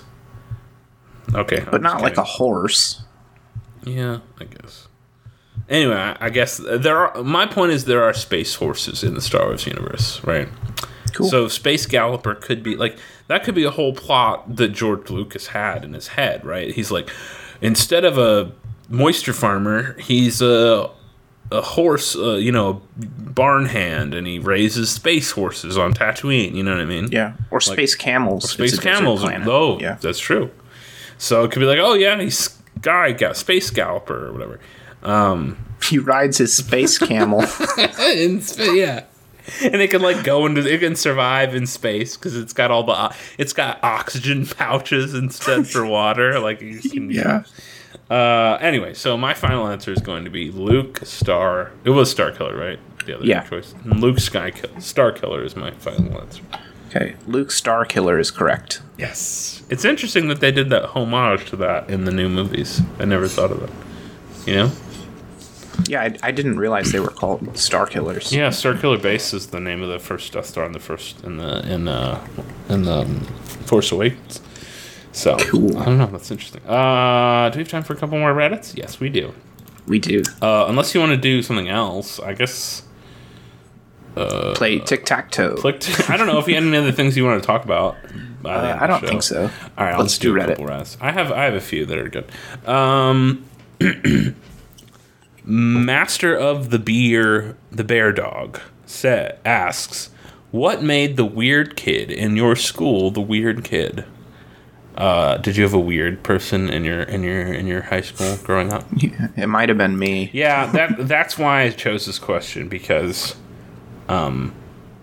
Okay, But not like a horse. Yeah, I guess. Anyway, I, I guess there are. My point is there are space horses in the Star Wars universe, right? Cool. So Space Galloper could be like that. Could be a whole plot that George Lucas had in his head, right? He's like, instead of a moisture farmer, he's a a horse, uh, you know, barn hand, and he raises space horses on Tatooine. You know what I mean? Yeah. Or space camels. Or space It's a desert camels. planet. Oh, yeah. that's true. So it could be like, oh yeah, he's guy got Space Galloper or whatever. Um, He rides his space camel. in spa- yeah, and it can like go into it can survive in space because it's got all the o- it's got oxygen pouches instead for water. Like you can, yeah. Uh, anyway, so my final answer is going to be Luke Star. It was Starkiller, right? The other Yeah. choice. Luke Skykill. Starkiller is my final answer. Okay. Luke Starkiller is correct. Yes. It's interesting that they did that homage to that in the new movies. I never thought of that. You know? Yeah, I, I didn't realize they were called Starkillers. Yeah, Starkiller Base is the name of the first Death Star in the first in the in uh in the um, Force Awakens. So Cool. I don't know. That's interesting. Uh, do we have time for a couple more Reddits? Yes, we do. We do. Uh, unless you want to do something else, I guess. Uh, Play tic-tac-toe. clicked. I don't know if you had any other things you want to talk about. by the end Uh, of I the don't show. think so. All right, Let's let's, do, do a Reddit. couple Reddits. I have I have a few that are good. Um, Master of the Beer, the Bear Dog, said asks, "What made the weird kid in your school the weird kid?" Uh, did you have a weird person in your in your in your high school growing up? Yeah, it might have been me. Yeah, that that's why I chose this question because, um,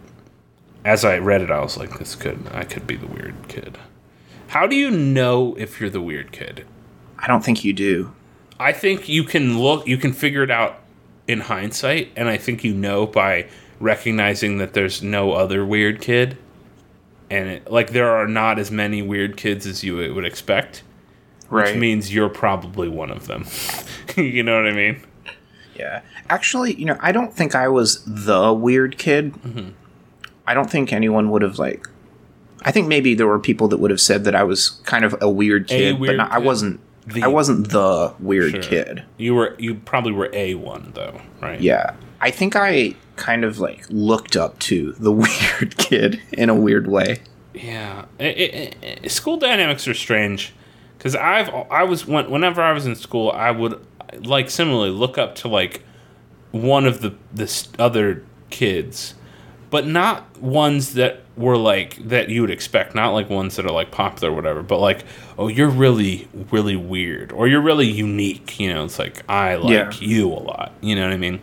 as I read it, I was like, "This could I could be the weird kid." How do you know if you're the weird kid? I don't think you do. I think you can look, you can figure it out in hindsight, and I think you know by recognizing that there's no other weird kid, and it, like there are not as many weird kids as you would expect, Right. which means you're probably one of them. You know what I mean? Yeah. Actually, you know, I don't think I was the weird kid. Mm-hmm. I don't think anyone would have, like... I think maybe there were people that would have said that I was kind of a weird kid, weird but not, I kid. wasn't... The- I wasn't the weird Sure. kid. You were, you probably were A one though, right? Yeah. I think I kind of, like, looked up to the weird kid in a weird way. Yeah, it, it, it, school dynamics are strange because I've I was when, whenever I was in school, I would like similarly look up to like one of the the s- other kids, but not ones that were like that you would expect, not like ones that are like popular or whatever, but like, oh, you're really really weird or you're really unique. You know, it's like I like Yeah. you a lot. You know what I mean?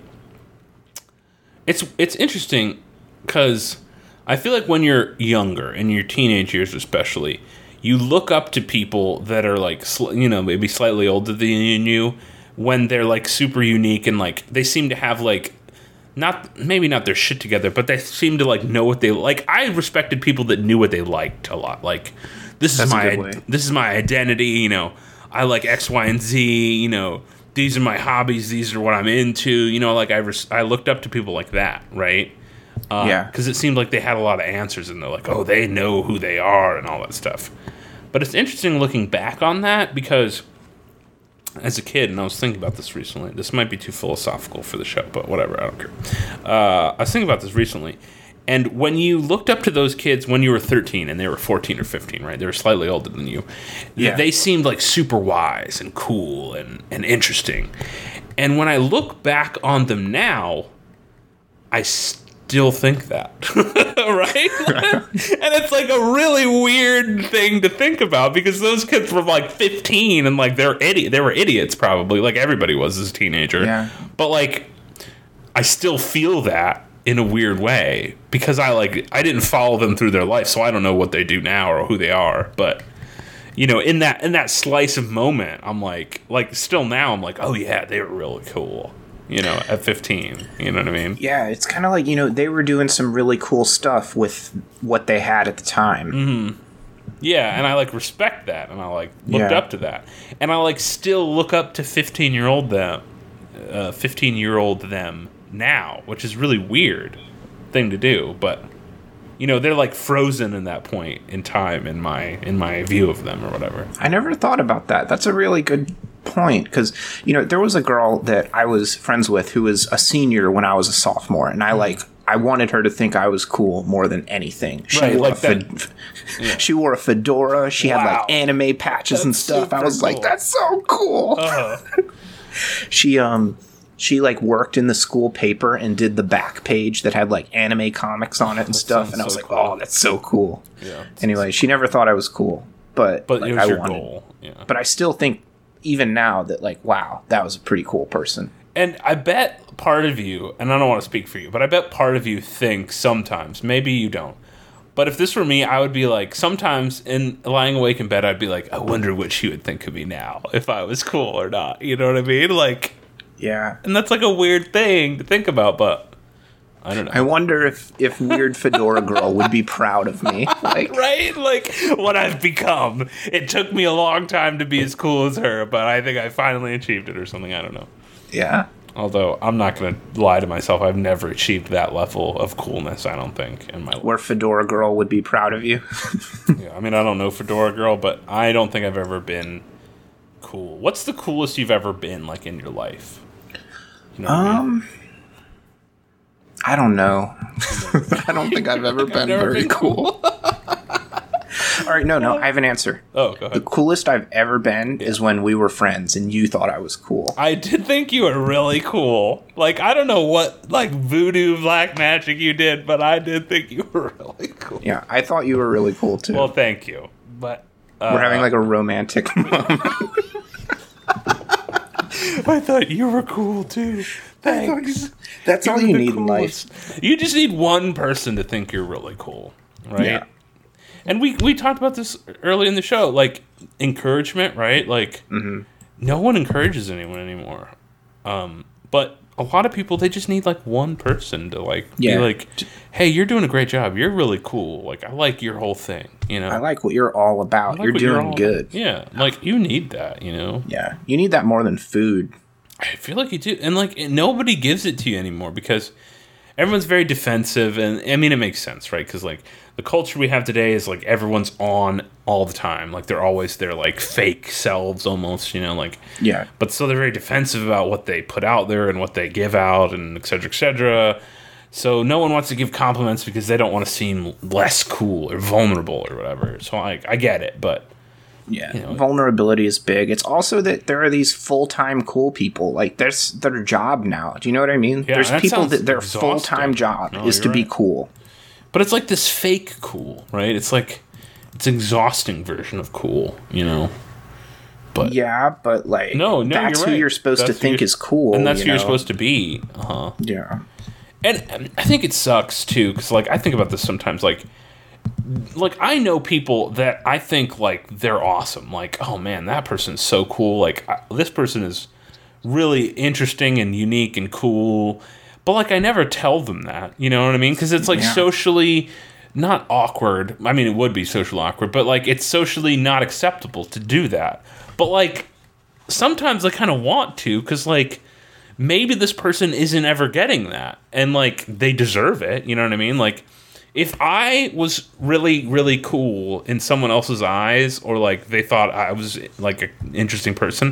It's it's interesting because I feel like when you're younger, in your teenage years especially, you look up to people that are like, sl- you know, maybe slightly older than you when they're like super unique and like they seem to have like, not maybe not their shit together, but they seem to like know what they like. I respected people that knew what they liked a lot. Like, this is That's a my good way. this is my identity. You know, I like X, Y, and Z. You know, these are my hobbies. These are what I'm into. You know, like I res- I looked up to people like that, right? Uh, Yeah. Because it seemed like they had a lot of answers, and they're like, oh, they know who they are and all that stuff. But it's interesting looking back on that because as a kid, and I was thinking about this recently, this might be too philosophical for the show, but whatever, I don't care. Uh, I was thinking about this recently, And when you looked up to those kids when you were thirteen and they were fourteen or fifteen, right? They were slightly older than you. Yeah. They seemed like super wise and cool and, and interesting. And when I look back on them now, I still think that, right? And it's like a really weird thing to think about because those kids were like fifteen and like they're idiot. They were idiots probably, like everybody was as a teenager. Yeah. But like, I still feel that in a weird way because I like I didn't follow them through their life, so I don't know what they do now or who they are. But you know, in that in that slice of moment, I'm like, like still now, I'm like, oh yeah, they were really cool. You know, at fifteen, you know what I mean? Yeah, it's kind of like, you know, they were doing some really cool stuff with what they had at the time. Mm-hmm. Yeah, and I like respect that, and I like looked Yeah. up to that, and I like still look up to fifteen year old them, uh, fifteen year old them now, which is really weird thing to do, but you know they're like frozen in that point in time in my in my view of them or whatever. I never thought about that. That's a really good point because, you know, there was a girl that I was friends with who was a senior when I was a sophomore, and I like I wanted her to think I was cool more than anything. She Right, wore like a fed- Yeah. She wore a fedora. She had Wow. like anime patches and That's stuff. I super was like, cool. that's so cool. Uh, She um she like worked in the school paper and did the back page that had like anime comics on it and stuff, sounds and I was so like, cool. oh, that's so cool. yeah, Anyway, she never thought I was cool, but but like, it was I your wanted. goal. Yeah. But I still think even now that like, wow, that was a pretty cool person. And I bet part of you, and I don't want to speak for you, but I bet part of you thinks sometimes, maybe you don't, but if this were me, I would be like, sometimes in lying awake in bed, I'd be like, I wonder what she would think of me now, if I was cool or not. You know what I mean? Like, Yeah. and that's like a weird thing to think about, but I don't know. I wonder if if weird fedora girl would be proud of me. Like, Right? Like, what I've become. It took me a long time to be as cool as her, but I think I finally achieved it or something. I don't know. yeah. Although, I'm not going to lie to myself. I've never achieved that level of coolness, I don't think, in my life. Where fedora girl would be proud of you. Yeah, I mean, I don't know Fedora Girl, but I don't think I've ever been cool. What's the coolest you've ever been, like, in your life? You know what I mean? Um I don't know. I don't think I've ever been never very been cool. All right, no, no, I have an answer. Oh, go The ahead. coolest I've ever been is when we were friends and you thought I was cool. I did think you were really cool. Like, I don't know what, like, voodoo black magic you did, but I did think you were really cool. Yeah, I thought you were really cool too. Well, thank you. But uh, We're having like a romantic moment. I thought you were cool too. Thanks. That's all You're you the need in life. coolest. You just need one person to think you're really cool, right? Yeah. And we we talked about this early in the show, like encouragement, right? Like Mm-hmm. no one encourages anyone anymore. Um, but a lot of people, they just need like one person to like Yeah. be like, "Hey, you're doing a great job. You're really cool. Like I like your whole thing." You know, I like what you're all about. I like you're what doing all- good. Yeah, like you need that. You know. Yeah. You need that more than food. I feel like you do, and like nobody gives it to you anymore because everyone's very defensive, and I mean it makes sense, right? Because like the culture we have today is like everyone's on all the time, like they're always their like fake selves almost, you know, like Yeah. but so they're very defensive about what they put out there and what they give out, and et cetera, et cetera. So no one wants to give compliments because they don't want to seem less cool or vulnerable or whatever. So like I get it, but. Yeah, You know, vulnerability is big. It's also that there are these full-time cool people. Like there's their job now. Do you know what I mean? Yeah, There's that people sounds that their exhausting. full-time job No, is you're to be right. cool. But it's like this fake cool, right? It's like it's exhausting version of cool, you know. But Yeah, but like no, no, that's you're who right. you're supposed That's to who think you're- is cool, and that's you who you're know? supposed to be. Uh-huh. Yeah. And um, I think it sucks too, because like I think about this sometimes. Like, like I know people that I think like they're awesome. Like, oh man, that person's so cool. Like I, this person is really interesting and unique and cool. But like I never tell them that. You know what I mean? Because it's like Yeah. socially not awkward. I mean, it would be socially awkward, but like it's socially not acceptable to do that. But like sometimes I kind of want to, because like maybe this person isn't ever getting that, and like they deserve it. You know what I mean? Like if I was really really cool in someone else's eyes, or like they thought I was like an interesting person,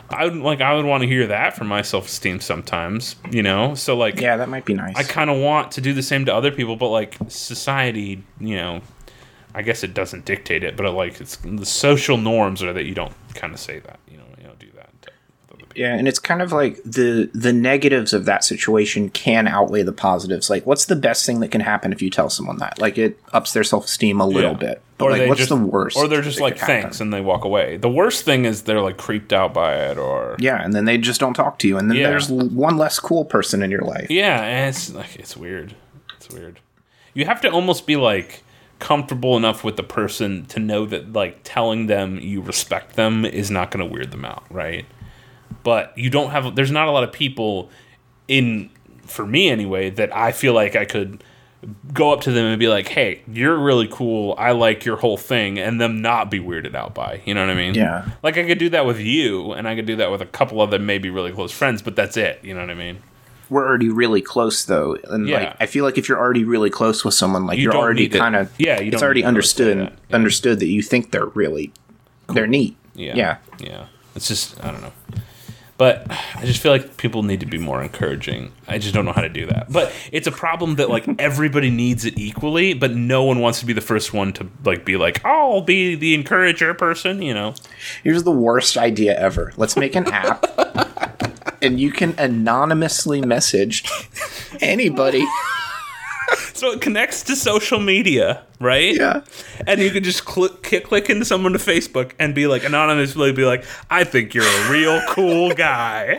I would like I would want to hear that for my self-esteem sometimes, you know? So like Yeah, that might be nice. I kind of want to do the same to other people, but like society, you know, I guess it doesn't dictate it, but it, like it's the social norms are that you don't kind of say that, you know, you don't do that. To other people. Yeah, and it's kind of like the the negatives of that situation can outweigh the positives. Like, what's the best thing that can happen if you tell someone that? Like, it ups their self-esteem a little Yeah. bit. But Or like, they what's just, the worst? Or they're just that like, could happen? thanks, and they walk away. The worst thing is they're like creeped out by it, or Yeah, and then they just don't talk to you, and then Yeah. there's l- one less cool person in your life. yeah, and it's like it's weird. It's weird. You have to almost be like comfortable enough with the person to know that like telling them you respect them is not going to weird them out, right? But you don't have. There's not a lot of people in, for me anyway, that I feel like I could go up to them and be like, hey, you're really cool, I like your whole thing, and them not be weirded out by, you know what I mean? Yeah. Like I could do that with you, and I could do that with a couple other maybe really close friends, but that's it, you know what I mean? We're already really close, though, and Yeah. like I feel like if you're already really close with someone, like You you're don't already need it. kind of Yeah, you it's don't already need to really say understood that. Yeah. understood that you think they're really they're neat. Yeah. Yeah. Yeah. It's just, I don't know. But I just feel like people need to be more encouraging. I just don't know how to do that. But it's a problem that like everybody needs it equally, but no one wants to be the first one to like be like, oh, I'll be the encourager person, you know. Here's the worst idea ever. Let's make an app, and you can anonymously message anybody. So it connects to social media, right? Yeah. And you can just click click into someone to Facebook and be like anonymously be like, I think you're a real cool guy.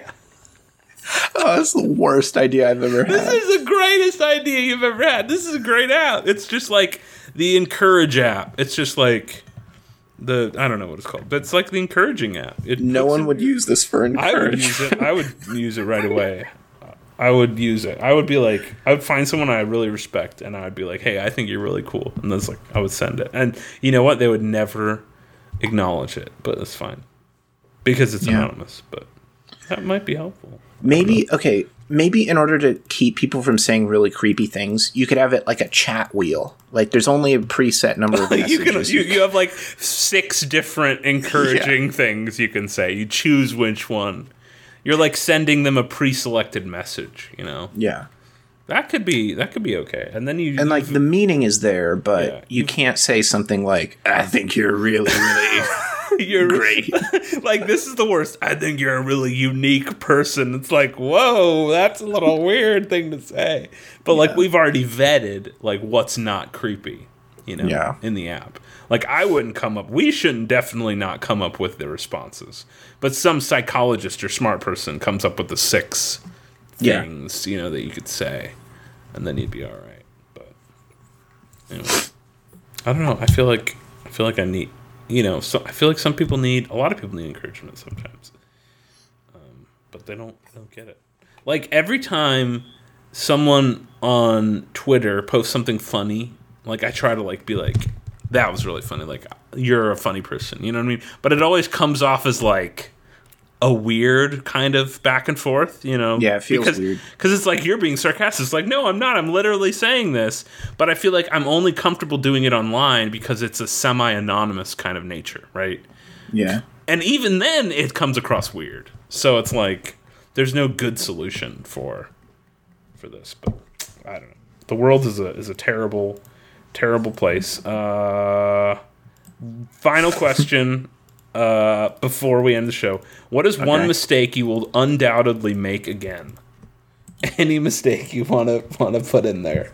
Oh, that's the worst idea I've ever This had. is the greatest idea you've ever had. This is a great app. It's just like the Encourage app. It's just like the I don't know what it's called, but it's like the encouraging app. It No puts one it- would use this for I would encourage. use it. I would use it right away. I would use it. I would be like, I would find someone I really respect, and I would be like, "Hey, I think you're really cool," and that's like, I would send it. And you know what? They would never acknowledge it, but it's fine because it's Yeah. anonymous. But that might be helpful. Maybe, okay, maybe in order to keep people from saying really creepy things, you could have it like a chat wheel. Like, there's only a preset number of messages. you can you, you have like six different encouraging things you can say. You choose which one. You're like sending them a pre-selected message, you know. Yeah. That could be that could be okay. And then you And, like, the meaning is there, but Yeah, you you've- can't say something like, I think you're really, really you're great. like, this is the worst. I think you're a really unique person. It's like, whoa, that's a little weird thing to say. But like, Yeah. we've already vetted like what's not creepy, you know, Yeah. in the app. Like, I wouldn't come up. We shouldn't definitely not come up with the responses. But some psychologist or smart person comes up with the six Yeah. things, you know, that you could say, and then you'd be all right. But anyway, I don't know. I feel like I feel like I need, you know, so I feel like some people need a lot of people need encouragement sometimes, um, but they don't they don't get it. Like every time someone on Twitter posts something funny, like I try to like be like, that was really funny. Like, you're a funny person, you know what I mean? But it always comes off as like a weird kind of back and forth, you know? Yeah, it feels because, weird. Because it's like you're being sarcastic. It's like, no, I'm not. I'm literally saying this. But I feel like I'm only comfortable doing it online because it's a semi-anonymous kind of nature, right? Yeah. And even then, it comes across weird. So it's like there's no good solution for for this. But I don't know. The world is a is a terrible, terrible place. Uh, final question uh, before we end the show: what is one Okay. mistake you will undoubtedly make again? Any mistake you want to want to put in there?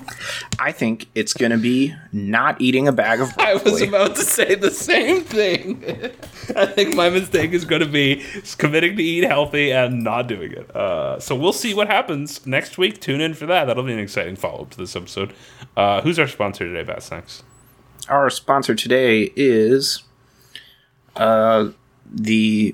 I think it's going to be not eating a bag of I was broccoli. about to say the same thing. I think my mistake is going to be committing to eat healthy and not doing it. Uh, so we'll see what happens next week. Tune in for that. That'll be an exciting follow-up to this episode. Uh, who's our sponsor today, Bat Snacks? Our sponsor today is uh, the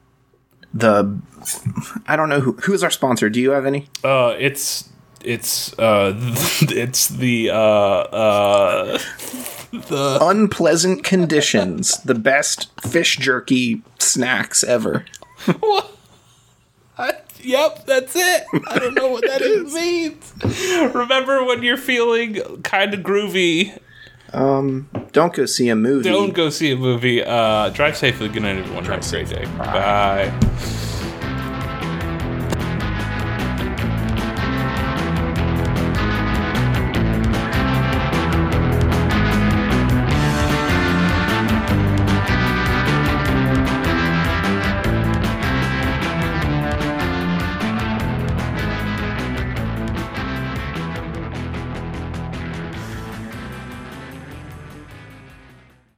the I don't know who who is our sponsor. Do you have any? Uh, it's it's uh, it's the uh, uh, the Unpleasant Conditions, the best fish jerky snacks ever. I, yep, that's it. I don't know what that even means. Remember when you're feeling kind of groovy? Um, don't go see a movie. Don't go see a movie. Uh, drive safely. Good night, everyone. Have a great day. Bye. Bye.